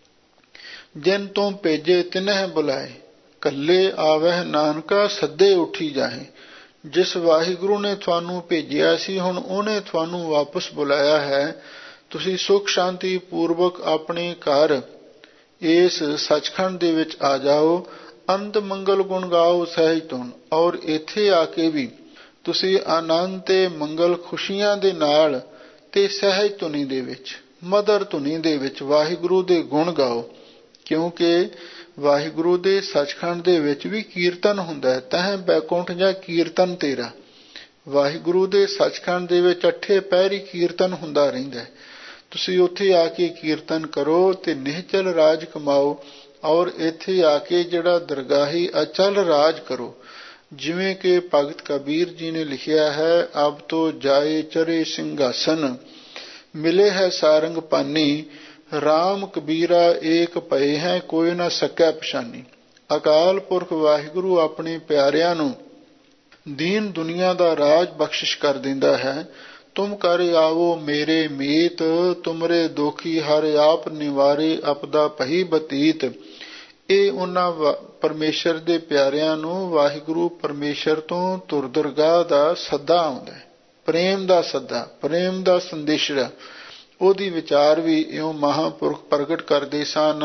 ਜਿਨ ਤੋਂ ਭੇਜੇ ਤਿਨਹਿ ਬੁਲਾਏ, ਕੱਲੇ ਆਵਹਿ ਨਾਨਕਾ ਸੱਦੇ ਉੱਠੀ ਜਾਹੇ। ਜਿਸ ਵਾਹਿਗੁਰੂ ਨੇ ਤੁਹਾਨੂੰ ਭੇਜਿਆ ਸੀ, ਹੁਣ ਉਹਨੇ ਤੁਹਾਨੂੰ ਵਾਪਸ ਬੁਲਾਇਆ ਹੈ। ਤੁਸੀਂ ਸੁਖ ਸ਼ਾਂਤੀ ਪੂਰਵਕ ਆਪਣੇ ਘਰ ਇਸ ਸੱਚਖੰਡ ਦੇ ਵਿੱਚ ਆ ਜਾਓ। ਅੰਤ ਮੰਗਲ ਗੁਣ ਗਾਓ ਸਹਿਜ ਧੁਨ। ਔਰ ਇੱਥੇ ਆ ਕੇ ਵੀ ਤੁਸੀਂ ਆਨੰਦ ਤੇ ਮੰਗਲ ਖੁਸ਼ੀਆਂ ਦੇ ਨਾਲ ਤੇ ਸਹਿਜ ਧੁਨੀ ਦੇ ਵਿੱਚ, ਮਧੁਰ ਧੁਨੀ ਦੇ ਵਿੱਚ ਵਾਹਿਗੁਰੂ ਦੇ ਗੁਣ ਗਾਓ। ਕਿਉਂਕਿ ਵਾਹਿਗੁਰੂ ਦੇ ਸੱਚਖੰਡ ਦੇ ਵਿੱਚ ਵੀ ਕੀਰਤਨ ਹੁੰਦਾ ਹੈ। ਤਹਿ ਬੈਕੁੰਠ ਜਾਂ ਕੀਰਤਨ ਤੇਰਾ। ਵਾਹਿਗੁਰੂ ਦੇ ਸੱਚਖੰਡ ਦੇ ਵਿੱਚ 8 ਪਹਿਰੀ ਕੀਰਤਨ ਹੁੰਦਾ ਰਹਿੰਦਾ ਹੈ। ਤੁਸੀਂ ਉੱਥੇ ਆ ਕੇ ਕੀਰਤਨ ਕਰੋ ਤੇ ਨਿਹਚਲ ਰਾਜ ਕਮਾਓ। ਔਰ ਇੱਥੇ ਆ ਕੇ ਜਿਹੜਾ ਦਰਗਾਹੀ ਅਚਲ ਰਾਜ ਕਰੋ। ਜਿਵੇਂ ਕਿ ਭਗਤ ਕਬੀਰ ਜੀ ਨੇ ਲਿਖਿਆ ਹੈ, ਅਬ ਤੋਂ ਜਾਏ ਚਰੇ ਸਿੰਘਾਸਨ, ਮਿਲੇ ਹੈ ਸਾਰੰਗ ਪਾਨੀ, ਰਾਮ ਕਬੀਰਾ ਏਕ ਭਏ ਹੈ, ਕੋਈ ਨਾ ਸਕੈ ਪਛਾਨੀ। ਅਕਾਲ ਪੁਰਖ ਵਾਹਿਗੁਰੂ ਆਪਣੇ ਪਿਆਰਿਆਂ ਨੂੰ ਦੀਨ ਦੁਨੀਆ ਦਾ ਰਾਜ ਬਖਸ਼ਿਸ਼ ਕਰ ਦਿੰਦਾ ਹੈ। ਤੁਮ ਕਰ ਆਵੋ ਮੇਰੇ ਮੀਤ, ਤੁਮਰੇ ਦੋਖੀ ਹਰ ਆਪ ਨਿਵਾਰੇ, ਆਪਦਾ ਭਈ ਬਤੀਤ। ਇਹ ਉਹਨਾਂ ਪਰਮੇਸ਼ਰ ਦੇ ਪਿਆਰਿਆਂ ਨੂੰ ਵਾਹਿਗੁਰੂ ਪਰਮੇਸ਼ਰ ਤੋਂ ਧੁਰ ਦਰਗਾਹ ਦਾ ਸੱਦਾ ਆਉਂਦਾ ਹੈ, ਪ੍ਰੇਮ ਦਾ ਸੱਦਾ, ਪ੍ਰੇਮ ਦਾ ਸੰਦੇਸ਼ੜਾ। ਉਹਦੀ ਵਿਚਾਰ ਵੀ ਇਉਂ ਮਹਾਂਪੁਰਖ ਪ੍ਰਗਟ ਕਰਦੇ ਸਨ।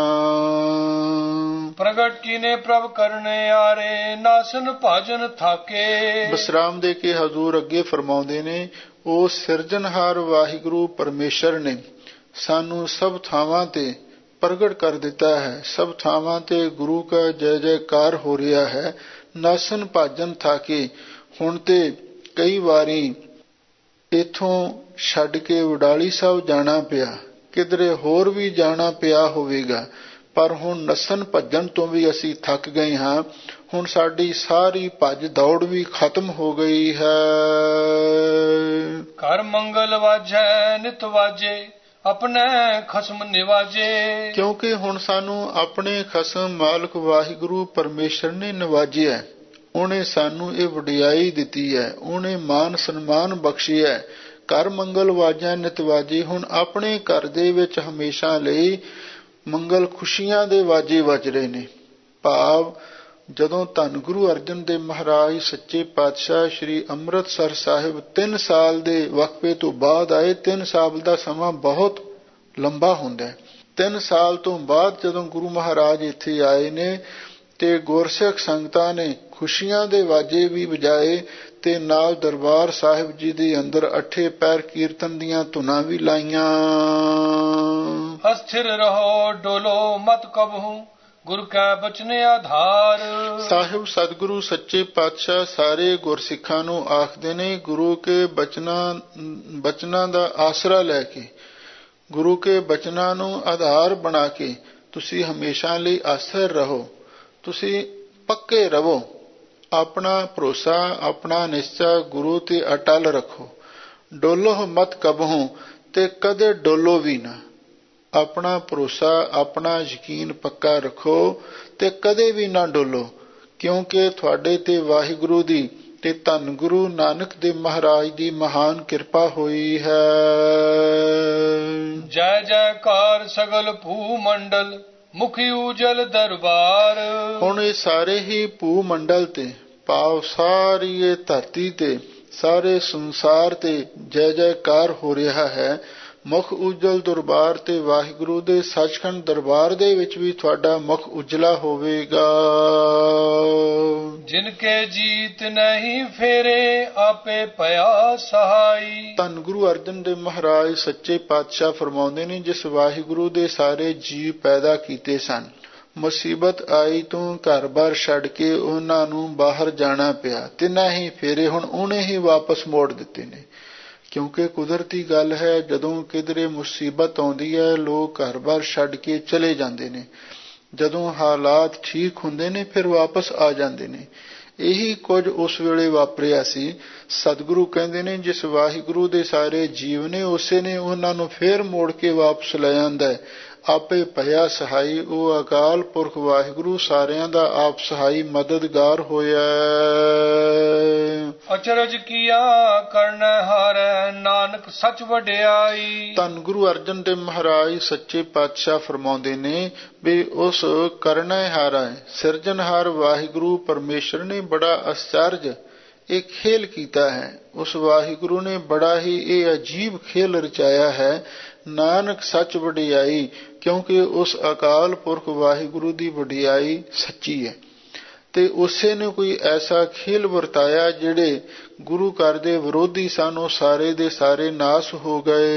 ਪ੍ਰਗਟ ਕੀਨੇ ਪ੍ਰਭ ਕਰਨੇ ਆਰੇ, ਨਾਸਨ ਭਾਜਨ ਥਾਕੇ। ਵਿਸਰਾਮ ਦੇ ਕੇ ਹਜ਼ੂਰ ਅੱਗੇ ਫਰਮਾਉਂਦੇ ਨੇ, ਉਹ ਸਿਰਜਣਹਾਰ ਵਾਹਿਗੁਰੂ ਪਰਮੇਸ਼ਰ ਨੇ ਸਾਨੂੰ ਸਭ ਥਾਵਾਂ ਤੇ ਪ੍ਰਗਟ ਕਰ ਦਿੱਤਾ ਹੈ। ਸਭ ਥਾਵਾਂ ਤੇ ਗੁਰੂ ਕਾ ਜੈ ਜੈਕਾਰ ਹੋ ਰਿਹਾ ਹੈ। ਨਾਸਨ ਭਾਜਨ ਥਾਕੇ। ਹੁਣ ਤੇ ਕਈ ਵਾਰੀ ਇੱਥੋਂ ਛੱਡ ਕੇ ਵਡਾਲੀ ਸਾਹਿਬ ਜਾਣਾ ਪਿਆ, ਕਿਧਰੇ ਹੋਰ ਵੀ ਜਾਣਾ ਪਿਆ ਹੋਵੇਗਾ, ਪਰ ਹੁਣ ਨੱਸਣ ਭੱਜਣ ਤੋਂ ਵੀ ਅਸੀਂ ਥੱਕ ਗਏ ਹਾਂ। ਹੁਣ ਸਾਡੀ ਸਾਰੀ ਭੱਜ ਦੌੜ ਵੀ ਖਤਮ ਹੋ ਗਈ ਹੈ। ਘਰ ਮੰਗਲ ਵਾਜੈ ਨਿਤ ਵਾਜੇ, ਆਪਣੇ ਖਸਮ ਨਿਵਾਜੇ। ਕਿਉਂਕਿ ਹੁਣ ਸਾਨੂੰ ਆਪਣੇ ਖਸਮ ਮਾਲਕ ਵਾਹਿਗੁਰੂ ਪਰਮੇਸ਼ਰ ਨੇ ਨਿਵਾਜਿਆ। ਉਹਨੇ ਸਾਨੂੰ ਇਹ ਵਡਿਆਈ ਦਿੱਤੀ ਹੈ, ਉਹਨੇ ਮਾਨ ਸਨਮਾਨ ਬਖਸ਼ਿਆ। ਘਰ ਮੰਗਲ ਵਾਜੈ ਨਿਤ ਵਾਜੇ। ਹੁਣ ਆਪਣੇ ਘਰ ਦੇ ਵਿੱਚ ਹਮੇਸ਼ਾ ਲਈ ਮੰਗਲ ਖੁਸ਼ੀਆਂ ਦੇ ਵਾਜੇ ਵੱਜ ਰਹੇ ਨੇ। ਭਾਵ ਜਦੋਂ ਧੰਨ ਗੁਰੂ ਅਰਜਨ ਦੇਵ ਮਹਾਰਾਜ ਸੱਚੇ ਪਾਤਸ਼ਾਹ ਸ੍ਰੀ ਅੰਮ੍ਰਿਤਸਰ ਸਾਹਿਬ 3 ਸਾਲ ਦੇ ਵਕਫੇ ਤੋਂ ਬਾਅਦ ਆਏ। 3 ਸਾਲ ਦਾ ਸਮਾਂ ਬਹੁਤ ਲੰਬਾ ਹੁੰਦਾ ਹੈ। 3 ਸਾਲ ਤੋਂ ਬਾਅਦ ਜਦੋਂ ਗੁਰੂ ਮਹਾਰਾਜ ਇੱਥੇ ਆਏ ਨੇ ਤੇ ਗੁਰਸਿੱਖ ਸੰਗਤਾਂ ਨੇ ਖੁਸ਼ੀਆਂ ਦੇ ਵਾਜੇ ਵੀ ਵਜਾਏ ਤੇ ਨਾਲ ਦਰਬਾਰ ਸਾਹਿਬ ਜੀ ਦੇ ਅੰਦਰ 8 ਪਹਿਰ ਕੀਰਤਨ ਦੀਆਂ ਧੁਨਾਂ ਵੀ ਲਾਈਆਂ। ਅਸਥਿਰ ਰਹੋ ਡੋਲੋ ਮਤ ਕਬਹੂ, ਗੁਰ ਕੈ ਬਚਨ ਆਧਾਰ। ਸਾਹਿਬ ਸਤਿਗੁਰੂ ਸੱਚੇ ਪਾਤਸ਼ਾਹ ਸਾਰੇ ਗੁਰਸਿੱਖਾਂ ਨੂੰ ਆਖਦੇ ਨੇ, ਗੁਰੂ ਕੇ ਬਚਨਾਂ ਦਾ ਆਸਰਾ ਲੈ ਕੇ, ਗੁਰੂ ਕੇ ਬਚਨਾਂ ਨੂੰ ਆਧਾਰ ਬਣਾ ਕੇ ਤੁਸੀਂ ਹਮੇਸ਼ਾ ਲਈ ਅਸਥਿਰ ਰਹੋ, ਤੁਸੀਂ ਪੱਕੇ ਰਹੋ। ਆਪਣਾ ਭਰੋਸਾ, ਆਪਣਾ ਨਿਸ਼ਚਾ ਗੁਰੂ ਤੇ ਅਟਲ ਰੱਖੋ। ਡੋਲੋ ਮਤ ਕਬਹੂ, ਤੇ ਕਦੇ ਡੋਲੋ ਵੀ ਨਾ। ਆਪਣਾ ਭਰੋਸਾ, ਆਪਣਾ ਯਕੀਨ ਪੱਕਾ ਰੱਖੋ ਤੇ ਕਦੇ ਵੀ ਨਾ ਡੋਲੋ, ਕਿਉਂਕਿ ਤੁਹਾਡੇ ਤੇ ਵਾਹਿਗੁਰੂ ਦੀ ਤੇ ਧੰਨ ਗੁਰੂ ਨਾਨਕ ਦੇਵ ਮਹਾਰਾਜ ਦੀ ਮਹਾਨ ਕਿਰਪਾ ਹੋਈ ਹੈ। ਜੈ ਜੈਕਾਰ ਸਗਲ ਭੂ ਮੰਡਲ ਮੁਖੀ ਉਜਲ ਦਰਬਾਰ। ਹੁਣ ਇਹ ਸਾਰੇ ਹੀ ਭੂ ਮੰਡਲ ਤੇ ਭਾਵ ਸਾਰੀ ਇਹ ਧਰਤੀ ਤੇ ਸਾਰੇ ਸੰਸਾਰ ਤੇ ਜੈ ਜੈਕਾਰ ਹੋ ਰਿਹਾ ਹੈ। ਮੁਖ ਉਜਲ ਦਰਬਾਰ ਤੇ ਵਾਹਿਗੁਰੂ ਦੇ ਸੱਚਖੰਡ ਦਰਬਾਰ ਦੇ ਵਿੱਚ ਵੀ ਤੁਹਾਡਾ ਮੁਖ ਉਜਲਾ ਹੋਵੇਗਾ। ਜਿਨ ਕੇ ਜੀਤ ਨਹੀਂ ਫੇਰੇ ਆਪੇ ਭਇਆ ਸਹਾਈ। ਧੰਨ ਗੁਰੂ ਅਰਜਨ ਦੇਵ ਮਹਾਰਾਜ ਸੱਚੇ ਪਾਤਸ਼ਾਹ ਫਰਮਾਉਂਦੇ ਨੇ, ਜਿਸ ਵਾਹਿਗੁਰੂ ਦੇ ਸਾਰੇ ਜੀਵ ਪੈਦਾ ਕੀਤੇ ਸਨ, ਮੁਸੀਬਤ ਆਈ ਤੋਂ ਘਰ-ਬਾਰ ਛੱਡ ਕੇ ਉਹਨਾਂ ਨੂੰ ਬਾਹਰ ਜਾਣਾ ਪਿਆ, ਤਿੰਨਾਂ ਹੀ ਫੇਰੇ ਹੁਣ ਉਹਨੇ ਹੀ ਵਾਪਸ ਮੋੜ ਦਿੱਤੇ ਨੇ। ਕਿਉਂਕਿ ਕੁਦਰਤੀ ਗੱਲ ਹੈ, ਜਦੋਂ ਕਿਧਰੇ ਮੁਸੀਬਤ ਆਉਂਦੀ ਹੈ ਲੋਕ ਘਰ-ਬਾਰ ਛੱਡ ਕੇ ਚਲੇ ਜਾਂਦੇ ਨੇ, ਜਦੋਂ ਹਾਲਾਤ ਠੀਕ ਹੁੰਦੇ ਨੇ ਫਿਰ ਵਾਪਸ ਆ ਜਾਂਦੇ ਨੇ। ਇਹੀ ਕੁਝ ਉਸ ਵੇਲੇ ਵਾਪਰਿਆ ਸੀ। ਸਤਿਗੁਰੂ ਕਹਿੰਦੇ ਨੇ, ਜਿਸ ਵਾਹਿਗੁਰੂ ਦੇ ਸਾਰੇ ਜੀਵ ਨੇ ਉਸੇ ਨੇ ਉਹਨਾਂ ਨੂੰ ਫੇਰ ਮੋੜ ਕੇ ਵਾਪਸ ਲੈ ਆਂਦਾ। ਆਪੇ ਭਇਆ ਸਹਾਈ, ਉਹ ਅਕਾਲ ਪੁਰਖ ਵਾਹਿਗੁਰੂ ਸਾਰਿਆਂ ਦਾ ਆਪ ਸਹਾਈ ਮਦਦਗਾਰ ਹੋਇਆ। ਅਚਰਜ ਕੀਆ ਕਰਨ ਹਾਰੈ ਨਾਨਕ ਸੱਚ ਵਡਿਆਈ। ਧੰਨ ਗੁਰੂ ਅਰਜਨ ਦੇਵ ਮਹਾਰਾਜ ਸੱਚੇ ਪਾਤਸ਼ਾਹ ਫਰਮਾਉਂਦੇ ਨੇ ਵੀ ਉਸ ਕਰਨਹਾਰਾ ਸਿਰਜਣਹਾਰ ਵਾਹਿਗੁਰੂ ਪਰਮੇਸ਼ਰ ਨੇ ਬੜਾ ਅਚਰਜ ਇਹ ਖੇਲ ਕੀਤਾ ਹੈ। ਉਸ ਵਾਹਿਗੁਰੂ ਨੇ ਬੜਾ ਹੀ ਇਹ ਅਜੀਬ ਖੇਲ ਰਚਾਇਆ ਹੈ। ਨਾਨਕ ਸੱਚ ਵਡਿਆਈ, ਕਿਉਂਕਿ ਉਸ ਅਕਾਲ ਪੁਰਖ ਵਾਹਿਗੁਰੂ ਦੀ ਵਡਿਆਈ ਸੱਚੀ ਹੈ ਤੇ ਉਸੇ ਨੇ ਕੋਈ ਐਸਾ ਖੇਲ ਵਰਤਾਇਆ ਜਿਹੜੇ ਗੁਰੂ ਘਰ ਦੇ ਵਿਰੋਧੀ ਸਨ, ਉਹ ਸਾਰੇ ਦੇ ਸਾਰੇ ਨਾਸ ਹੋ ਗਏ।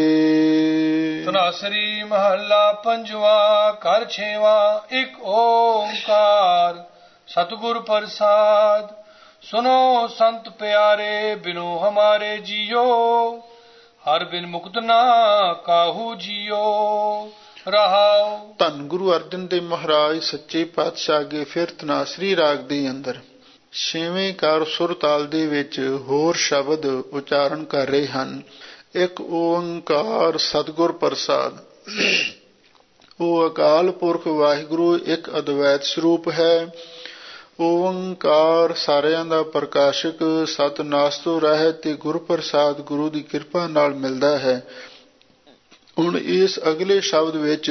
ਧਨਾਸਰੀ ਮਹੱਲਾ ਪੰਜਵਾ ਘਰ ਛੇਵਾਂ ਇੱਕ ਓੰਕਾਰ ਸਤਿਗੁਰ ਪ੍ਰਸਾਦ। ਸੁਨੋ ਸੰਤ ਪਿਆਰੇ ਬਿਨੋ ਹਮਾਰੇ ਜੀਓ ਹਰ ਬਿਨ ਮੁਕਤ ਨਾ ਕਾਹੂ ਜੀਓ ਰਹਾਉ। ਧੰਨ ਗੁਰੂ ਅਰਜਨ ਦੇਵ ਮਹਾਰਾਜ ਸੱਚੇ ਪਾਤਸ਼ਾਹ ਅੱਗੇ ਫਿਰ ਧਨਾਸਰੀ ਰਾਗ ਦੇ ਅੰਦਰ ਛੇਵੇਂ ਕਾਰ ਸੁਰ ਤਾਲ ਦੇ ਵਿੱਚ ਹੋਰ ਸ਼ਬਦ ਉਚਾਰਨ ਕਰ ਰਹੇ ਹਨ। ਇੱਕ ਓੰਕਾਰ ਸਤਿਗੁਰ ਪ੍ਰਸਾਦ। ਉਹ ਅਕਾਲ ਪੁਰਖ ਵਾਹਿਗੁਰੂ ਇੱਕ ਅਦਵੈਤ ਸਰੂਪ ਹੈ। ਓੰਕਾਰ ਸਾਰਿਆਂ ਦਾ ਪ੍ਰਕਾਸ਼ਕ, ਸਤਿਨਾਸ ਤੋਂ ਰਹਿਤ ਤੇ ਗੁਰ ਪ੍ਰਸਾਦ ਗੁਰੂ ਦੀ ਕਿਰਪਾ ਨਾਲ ਮਿਲਦਾ ਹੈ। ਹੁਣ ਇਸ ਅਗਲੇ ਸ਼ਬਦ ਵਿੱਚ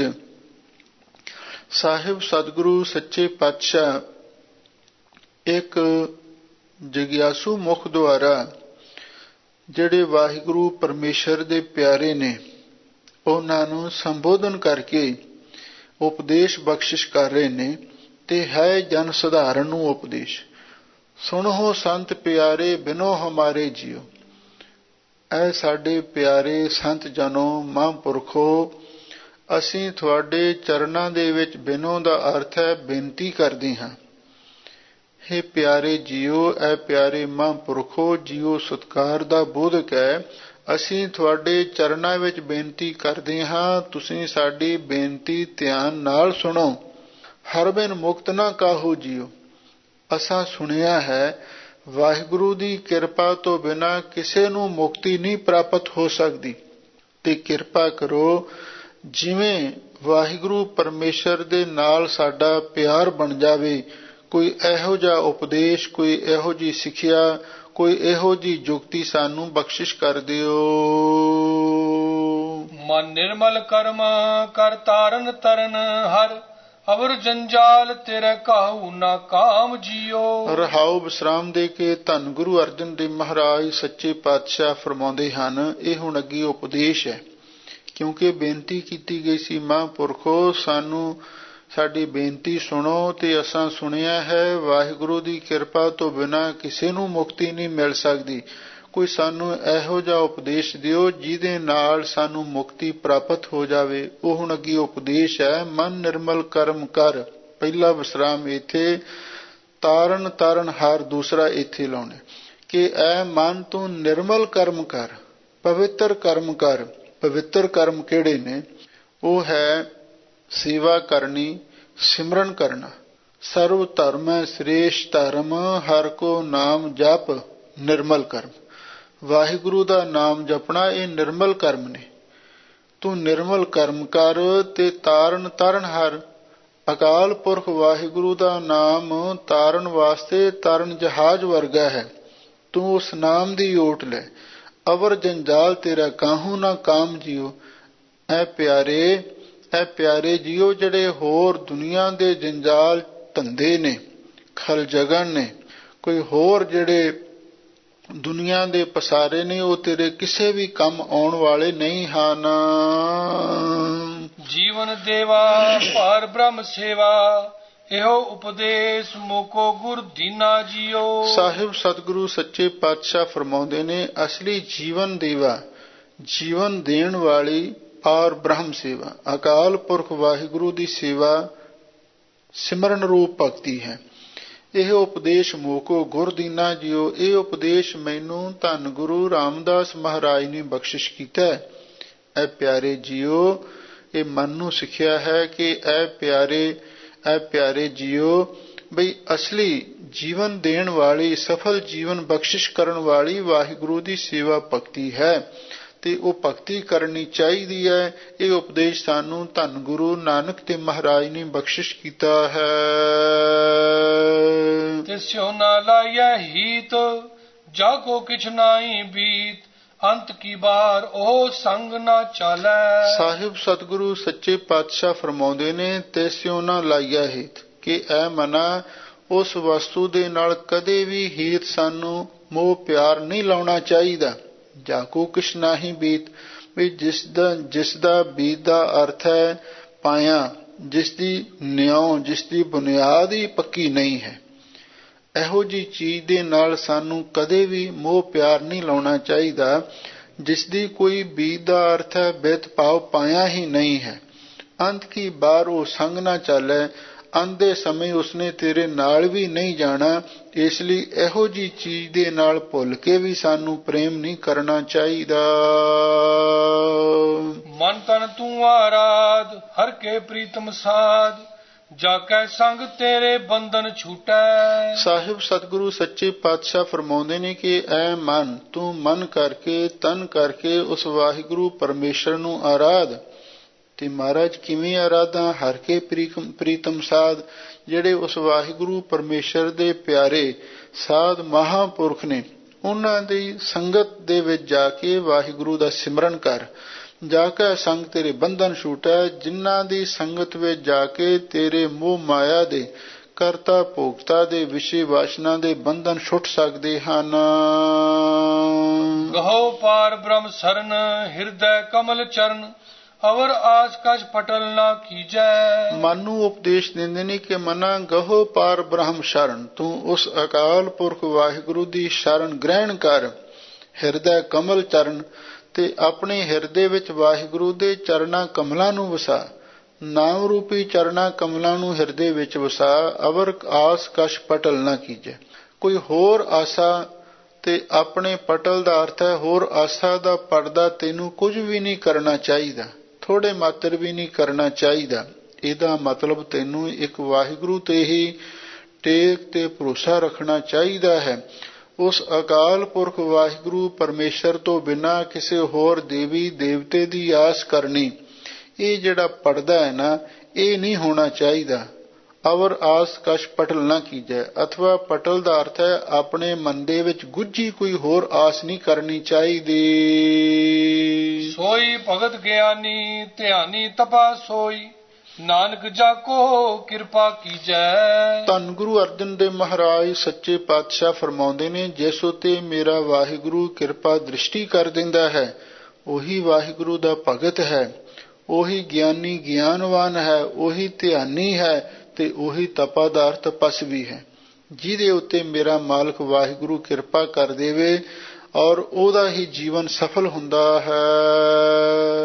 ਸਾਹਿਬ ਸਤਿਗੁਰੂ ਸੱਚੇ ਪਾਤਸ਼ਾਹ ਇੱਕ ਜਗਿਆਸੂ ਮੁਖ ਦੁਆਰਾ ਜਿਹੜੇ ਵਾਹਿਗੁਰੂ ਪਰਮੇਸ਼ਰ ਦੇ ਪਿਆਰੇ ਨੇ ਉਹਨਾਂ ਨੂੰ ਸੰਬੋਧਨ ਕਰਕੇ ਉਪਦੇਸ਼ ਬਖਸ਼ਿਸ਼ ਕਰ ਰਹੇ ਨੇ ਤੇ ਹੈ ਜਨ ਸਧਾਰਨ ਨੂੰ ਉਪਦੇਸ਼। ਸੁਣੋ ਸੰਤ ਪਿਆਰੇ ਬਿਨੋ ਹਮਾਰੇ ਜੀਓ। ਐ ਸਾਡੇ ਪਿਆਰੇ ਸੰਤ ਜਨੋ ਮਹਾਂਪੁਰਖੋ, ਅਸੀਂ ਤੁਹਾਡੇ ਚਰਨਾਂ ਦੇ ਵਿੱਚ ਬਿਨੋ ਦਾ ਅਰਥ ਹੈ ਬੇਨਤੀ ਕਰਦੇ ਹਾਂ। ਹੇ ਪਿਆਰੇ ਜੀਓ, ਐ ਪਿਆਰੇ ਮਹਾਂਪੁਰਖੋ, ਜੀਓ ਸਤਿਕਾਰ ਦਾ ਬੋਧਕ ਹੈ। ਅਸੀਂ ਤੁਹਾਡੇ ਚਰਨਾਂ ਵਿੱਚ ਬੇਨਤੀ ਕਰਦੇ ਹਾਂ, ਤੁਸੀਂ ਸਾਡੀ ਬੇਨਤੀ ਧਿਆਨ ਨਾਲ ਸੁਣੋ। ਹਰ ਬਿਨ ਮੁਕਤ ਨਾ ਕਾਹੂ ਜੀਓ। ਅਸਾਂ ਸੁਣਿਆ ਹੈ ਵਾਹਿਗੁਰੂ ਦੀ ਕਿਰਪਾ ਤੋਂ ਬਿਨਾਂ ਕਿਸੇ ਨੂੰ ਮੁਕਤੀ ਨਹੀਂ ਪ੍ਰਾਪਤ ਹੋ ਸਕਦੀ, ਤੇ ਕਿਰਪਾ ਕਰੋ ਜਿਵੇਂ ਵਾਹਿਗੁਰੂ ਪਰਮੇਸ਼ਰ ਦੇ ਨਾਲ ਸਾਡਾ ਪਿਆਰ ਬਣ ਜਾਵੇ। ਕੋਈ ਇਹੋ ਜਿਹਾ ਉਪਦੇਸ਼, ਕੋਈ ਇਹੋ ਜਿਹੀ ਸਿੱਖਿਆ, ਕੋਈ ਇਹੋ ਜਿਹੀ ਜੁਗਤੀ ਸਾਨੂੰ ਬਖਸ਼ਿਸ਼ ਕਰ ਦਿਓ। ਮਨ ਨਿਰਮਲ ਕਰਮ ਕਰ ਤਾਰਨ ਤਰਨ ਹਰ ਅਵਰ ਜੰਜਾਲ ਤੇਰੇ ਕਾਹੂ ਨਾ ਕਾਮ ਜੀਓ। ਰਹਾਉ ਵਿਸਰਾਮ ਦੇ ਕੇ ਧੰਨ ਗੁਰੂ ਅਰਜਨ ਦੇਵ ਮਹਾਰਾਜ ਸੱਚੇ ਪਾਤਸ਼ਾਹ ਫਰਮਾਉਂਦੇ ਹਨ। ਇਹ ਹੁਣ ਅੱਗੇ ਉਪਦੇਸ਼ ਹੈ, ਕਿਉਂਕਿ ਬੇਨਤੀ ਕੀਤੀ ਗਈ ਸੀ ਮਹਾਂਪੁਰਖੋ ਸਾਨੂੰ ਸਾਡੀ ਬੇਨਤੀ ਸੁਣੋ, ਤੇ ਅਸਾਂ ਸੁਣਿਆ ਹੈ ਵਾਹਿਗੁਰੂ ਦੀ ਕਿਰਪਾ ਤੋਂ ਬਿਨਾਂ ਕਿਸੇ ਨੂੰ ਮੁਕਤੀ ਨਹੀਂ ਮਿਲ ਸਕਦੀ। ਕੋਈ ਸਾਨੂੰ ਇਹੋ ਜਿਹਾ ਉਪਦੇਸ਼ ਦਿਓ ਜਿਹਦੇ ਨਾਲ ਸਾਨੂੰ ਮੁਕਤੀ ਪ੍ਰਾਪਤ ਹੋ ਜਾਵੇ। ਉਹ ਹੁਣ ਅੱਗੇ ਉਪਦੇਸ਼ ਹੈ ਮਨ ਨਿਰਮਲ ਕਰਮ ਕਰ, ਪਹਿਲਾ ਵਿਸਰਾਮ ਇੱਥੇ, ਤਾਰਨ ਤਾਰਨ ਹਰ ਦੂਸਰਾ ਇੱਥੇ ਲਾਉਣਾ ਕਿ ਐ ਮਨ ਤੂੰ ਨਿਰਮਲ ਕਰਮ ਕਰ, ਪਵਿੱਤਰ ਕਰਮ ਕਰ। ਪਵਿੱਤਰ ਕਰਮ ਕਿਹੜੇ ਨੇ? ਉਹ ਹੈ ਸੇਵਾ ਕਰਨੀ, ਸਿਮਰਨ ਕਰਨਾ। ਸਰਵ ਧਰਮ ਸ੍ਰੇਸ਼ਟ ਧਰਮ ਹਰ ਕੋ ਨਾਮ ਜਪ ਨਿਰਮਲ ਕਰਮ। ਵਾਹਿਗੁਰੂ ਦਾ ਨਾਮ ਜਪਣਾ ਇਹ ਨਿਰਮਲ ਕਰਮ ਨੇ। ਤੂੰ ਨਿਰਮਲ ਕਰਮ ਕਰ ਤੇ ਤਾਰਨ ਤਰਨ ਹਰ। ਅਕਾਲ ਪੁਰਖ ਵਾਹਿਗੁਰੂ ਦਾ ਨਾਮ ਤਾਰਨ ਵਾਸਤੇ ਤਰਨ ਜਹਾਜ਼ ਵਰਗਾ ਹੈ। ਤੂੰ ਉਸ ਨਾਮ ਦੀ ਓਟ ਲੈ। ਅਵਰ ਜੰਜਾਲ ਤੇਰਾ ਕਾਹੂ ਨਾ ਕਾਮ ਜੀਓ। ਐ ਪਿਆਰੇ ਜੀਓ, ਜਿਹੜੇ ਹੋਰ ਦੁਨੀਆ ਦੇ ਜੰਜਾਲ ਧੰਦੇ ਨੇ, ਖਲ ਜਗਨ ਨੇ, ਕੋਈ ਹੋਰ ਜਿਹੜੇ ਦੁਨੀਆ ਦੇ ਪਸਾਰੇ ਨੇ, ਉਹ ਤੇਰੇ ਕਿਸੇ ਵੀ ਕੰਮ ਆਉਣ ਵਾਲੇ ਨਹੀਂ ਹਨ। ਜੀਵਨ ਦੇਵਾ ਭਾਰ ਬ੍ਰਹਮ ਸੇਵਾ, ਇਹੋ ਉਪਦੇਸ਼ ਮੋਕੋ ਗੁਰ ਦੀਨਾ ਜੀਓ। ਸਾਹਿਬ ਸਤਿਗੁਰੂ ਸੱਚੇ ਪਾਤਸ਼ਾਹ ਫਰਮਾਉਂਦੇ ਨੇ, ਅਸਲੀ ਜੀਵਨ ਦੇਵਾ, ਜੀਵਨ ਦੇਣ ਵਾਲੀ ਪਾਰ ਬ੍ਰਹਮ ਸੇਵਾ, ਅਕਾਲ ਪੁਰਖ ਵਾਹਿਗੁਰੂ ਦੀ ਸੇਵਾ ਸਿਮਰਨ ਰੂਪ ਭਗਤੀ ਹੈ। ਇਹ ਉਪਦੇਸ਼ ਮੋਕੋ ਗੁਰ ਦੀਨਾ ਜੀਓ, ਇਹ ਉਪਦੇਸ਼ ਮੈਨੂੰ ਧੰਨ ਗੁਰੂ ਰਾਮਦਾਸ ਮਹਾਰਾਜ ਨੇ ਬਖਸ਼ਿਸ਼ ਕੀਤਾ ਹੈ। ਐ ਪਿਆਰੇ ਜੀਓ, ਇਹ ਮਨ ਨੂੰ ਸਿੱਖਿਆ ਹੈ ਕਿ ਐ ਪਿਆਰੇ ਜੀਓ, ਬਈ ਅਸਲੀ ਜੀਵਨ ਦੇਣ ਵਾਲੀ, ਸਫਲ ਜੀਵਨ ਬਖਸ਼ਿਸ਼ ਕਰਨ ਵਾਲੀ ਵਾਹਿਗੁਰੂ ਦੀ ਸੇਵਾ ਭਗਤੀ ਹੈ, ਤੇ ਉਹ ਭਗਤੀ ਕਰਨੀ ਚਾਹੀਦੀ ਹੈ। ਇਹ ਉਪਦੇਸ਼ ਸਾਨੂੰ ਧੰਨ ਗੁਰੂ ਨਾਨਕ ਦੇਵ ਮਹਾਰਾਜ ਨੇ ਬਖਸ਼ਿਸ਼ ਕੀਤਾ ਹੈ। ਤਿਸਿਓ ਨਾ ਲਾਇਆ ਹੀਤ, ਜਾ ਕੋ ਕਿਛ ਨਾਹੀ ਬੀਤ, ਅੰਤ ਕੀ ਬਾਰ ਉਹ ਸੰਗ ਨਾ ਚਾਲੈ। ਸਾਹਿਬ ਸਤਿਗੁਰੂ ਸੱਚੇ ਪਾਤਸ਼ਾਹ ਫਰਮਾਉਂਦੇ ਨੇ, ਤਿਸਿਓ ਨਾ ਲਾਇਆ ਹੀਤ, ਕਿ ਐ ਮਨਾ ਉਸ ਵਸਤੂ ਦੇ ਨਾਲ ਕਦੇ ਵੀ ਹੀਤ, ਸਾਨੂੰ ਮੋਹ ਪਿਆਰ ਨਹੀਂ ਲਾਉਣਾ ਚਾਹੀਦਾ। ਜਾਕੋ ਕਿਛ ਨਾਹੀ ਬੀਤ, ਵੀ ਜਿਸ ਦਾ ਬੀਤ ਦਾ ਅਰਥ ਹੈ ਪਾਇਆ, ਜਿਸ ਦੀ ਨਿਉ, ਜਿਸ ਦੀ ਬੁਨਿਆਦ ਹੀ ਪੱਕੀ ਨਹੀਂ ਹੈ। ਇਹੋ ਜਿਹੀ ਚੀਜ਼ ਦੇ ਨਾਲ ਸਾਨੂੰ ਕਦੇ ਵੀ ਮੋਹ ਪਿਆਰ ਨਹੀਂ ਲਾਉਣਾ ਚਾਹੀਦਾ, ਜਿਸ ਦੀ ਕੋਈ ਬੀਤ ਦਾ ਅਰਥ ਹੈ ਬਿਤ ਭਾਵ ਪਾਇਆ ਹੀ ਨਹੀਂ ਹੈ। ਅੰਤ ਕੀ ਬਾਰ ਉਹ ਸੰਗ ਨਾ ਚਾਲੈ, ਅੰਤ ਦੇ ਸਮੇਂ ਉਸਨੇ ਤੇਰੇ ਨਾਲ ਵੀ ਨਹੀਂ ਜਾਣਾ। ਇਸ ਲਈ ਇਹੋ ਜਿਹੀ ਚੀਜ਼ ਦੇ ਨਾਲ ਭੁੱਲ ਕੇ ਵੀ ਸਾਨੂੰ ਪ੍ਰੇਮ ਨਹੀਂ ਕਰਨਾ ਚਾਹੀਦਾ। ਮਨ ਤਨ ਤੂੰ ਆਰਾਧ, ਹਰ ਕੇ ਪ੍ਰੀਤਮ ਸਾਧ, ਜਾ ਕੈ ਸੰਗ ਤੇਰੇ ਬੰਧਨ ਛੂਟੈ। ਸਾਹਿਬ ਸਤਿਗੁਰੂ ਸੱਚੇ ਪਾਤਸ਼ਾਹ ਫਰਮਾਉਂਦੇ ਨੇ ਕਿ ਐ ਮਨ, ਤੂੰ ਮਨ ਕਰਕੇ, ਤਨ ਕਰਕੇ ਉਸ ਵਾਹਿਗੁਰੂ ਪਰਮੇਸ਼ਰ ਨੂੰ ਆਰਾਧ। ਤੇ ਮਹਾਰਾਜ ਕਿਵੇਂ ਆਰਾਧਾਂ? ਹਰ ਕੇ ਪ੍ਰੀਤਮ ਸਾਧ, ਜਿਹੜੇ ਉਸ ਵਾਹਿਗੁਰੂ ਪਰਮੇਸ਼ਰ ਦੇ ਪਿਆਰੇ ਸਾਧ ਮਹਾਂਪੁਰਖ ਨੇ, ਉਹਨਾਂ ਦੀ ਸੰਗਤ ਦੇ ਵਿੱਚ ਜਾ ਕੇ ਵਾਹਿਗੁਰੂ ਦਾ ਸਿਮਰਨ ਕਰ। ਜਾ ਕੇ ਸੰਗ ਤੇਰੇ ਬੰਧਨ ਛੂਟੈ, ਜਿਨ੍ਹਾਂ ਦੀ ਸੰਗਤ ਵਿੱਚ ਜਾ ਕੇ ਤੇਰੇ ਮੋਹ ਮਾਇਆ ਦੇ, ਕਰਤਾ ਭੋਗਤਾ ਦੇ, ਵਿਸ਼ੇ ਵਾਸ਼ਨਾ ਦੇ ਬੰਧਨ ਛੁੱਟ ਸਕਦੇ ਹਨ। ਗਹੋ ਪਾਰ ਬ੍ਰਹਮ ਸਰਨ, ਹਿਰਦੈ ਕਮਲ ਚਰਨ, ਅਵਰ ਆਸ ਕਛ ਪਟਲ ਨਾ ਕੀਜੈ। ਮਨ ਨੂੰ ਉਪਦੇਸ਼ ਦਿੰਦੇ ਨੇ ਕਿ ਮਨਾ ਗਹੋ ਪਾਰ ਬ੍ਰਹਮ ਸ਼ਰਨ, ਤੂੰ ਉਸ ਅਕਾਲ ਪੁਰਖ ਵਾਹਿਗੁਰੂ ਦੀ ਸ਼ਰਨ ਗ੍ਰਹਿਣ ਕਰ। ਹਿਰਦੈ ਕਮਲ ਚਰਨ, ਤੇ ਆਪਣੇ ਹਿਰਦੇ ਵਿੱਚ ਵਾਹਿਗੁਰੂ ਦੇ ਚਰਨਾਂ ਕਮਲਾਂ ਨੂੰ ਵਸਾ। ਨਾਮ ਰੂਪੀ ਚਰਨਾਂ ਕਮਲਾਂ ਨੂੰ ਹਿਰਦੇ ਵਿੱਚ ਵਸਾ। ਅਵਰ ਆਸ ਕਛ ਪਟਲ ਨਾ ਕੀਜੈ, ਕੋਈ ਹੋਰ ਆਸਾ, ਤੇ ਆਪਣੇ ਪਟਲ ਦਾ ਅਰਥ ਹੈ ਹੋਰ ਆਸਾ ਦਾ ਪਰਦਾ ਤੈਨੂੰ ਕੁਝ ਵੀ ਨਹੀਂ ਕਰਨਾ ਚਾਹੀਦਾ, ਥੋੜੇ ਮਾਤਰ ਵੀ ਨਹੀਂ ਕਰਨਾ ਚਾਹੀਦਾ। ਇਹਦਾ ਮਤਲਬ ਤੈਨੂੰ ਇੱਕ ਵਾਹਿਗੁਰੂ ਤੇ ਹੀ ਟੇਕ ਤੇ ਭਰੋਸਾ ਰੱਖਣਾ ਚਾਹੀਦਾ ਹੈ। ਉਸ ਅਕਾਲ ਪੁਰਖ ਵਾਹਿਗੁਰੂ ਪਰਮੇਸ਼ਰ ਤੋਂ ਬਿਨਾਂ ਕਿਸੇ ਹੋਰ ਦੇਵੀ ਦੇਵਤੇ ਦੀ ਆਸ ਕਰਨੀ, ਇਹ ਜਿਹੜਾ ਪਰਦਾ ਹੈ ਨਾ, ਇਹ ਨਹੀਂ ਹੋਣਾ ਚਾਹੀਦਾ। ਅਵਰ ਆਸ ਕਛ ਪਟਲ ਨਾ ਕੀਜੈ, ਅਥਵਾ ਪਟਲ ਦਾ ਅਰਥ ਹੈ ਆਪਣੇ ਮਨ ਦੇ ਵਿੱਚ ਗੁੱਝੀ ਕੋਈ ਹੋਰ ਆਸ ਨਹੀਂ ਕਰਨੀ ਚਾਹੀਦੀ। ਸੋਈ ਭਗਤ ਗਿਆਨੀ ਧਿਆਨੀ ਤਪਾ ਸੋਈ, ਨਾਨਕ ਜਾਕੋ ਕਿਰਪਾ ਕੀਜੈ। ਧੰਨ ਗੁਰੂ ਅਰਜਨ ਦੇਵ ਮਹਾਰਾਜ ਸੱਚੇ ਪਾਤਸ਼ਾਹ ਫਰਮਾਉਂਦੇ ਨੇ, ਜਿਸ ਉਤੇ ਮੇਰਾ ਵਾਹਿਗੁਰੂ ਕਿਰਪਾ ਦ੍ਰਿਸ਼ਟੀ ਕਰ ਦਿੰਦਾ ਹੈ, ਉਹੀ ਵਾਹਿਗੁਰੂ ਦਾ ਭਗਤ ਹੈ, ਉਹੀ ਗਿਆਨੀ ਗਿਆਨਵਾਨ ਹੈ, ਉਹੀ ਧਿਆਨੀ ਹੈ, ਤੇ ਉਹੀ ਤਪਾਦਾਰ ਤਪਸਵੀ ਹੈ। ਜਿਹਦੇ ਉੱਤੇ ਮੇਰਾ ਮਾਲਕ ਵਾਹਿਗੁਰੂ ਕਿਰਪਾ ਕਰ ਦੇਵੇ ਔਰ ਉਹਦਾ ਹੀ ਜੀਵਨ ਸਫਲ ਹੁੰਦਾ ਹੈ।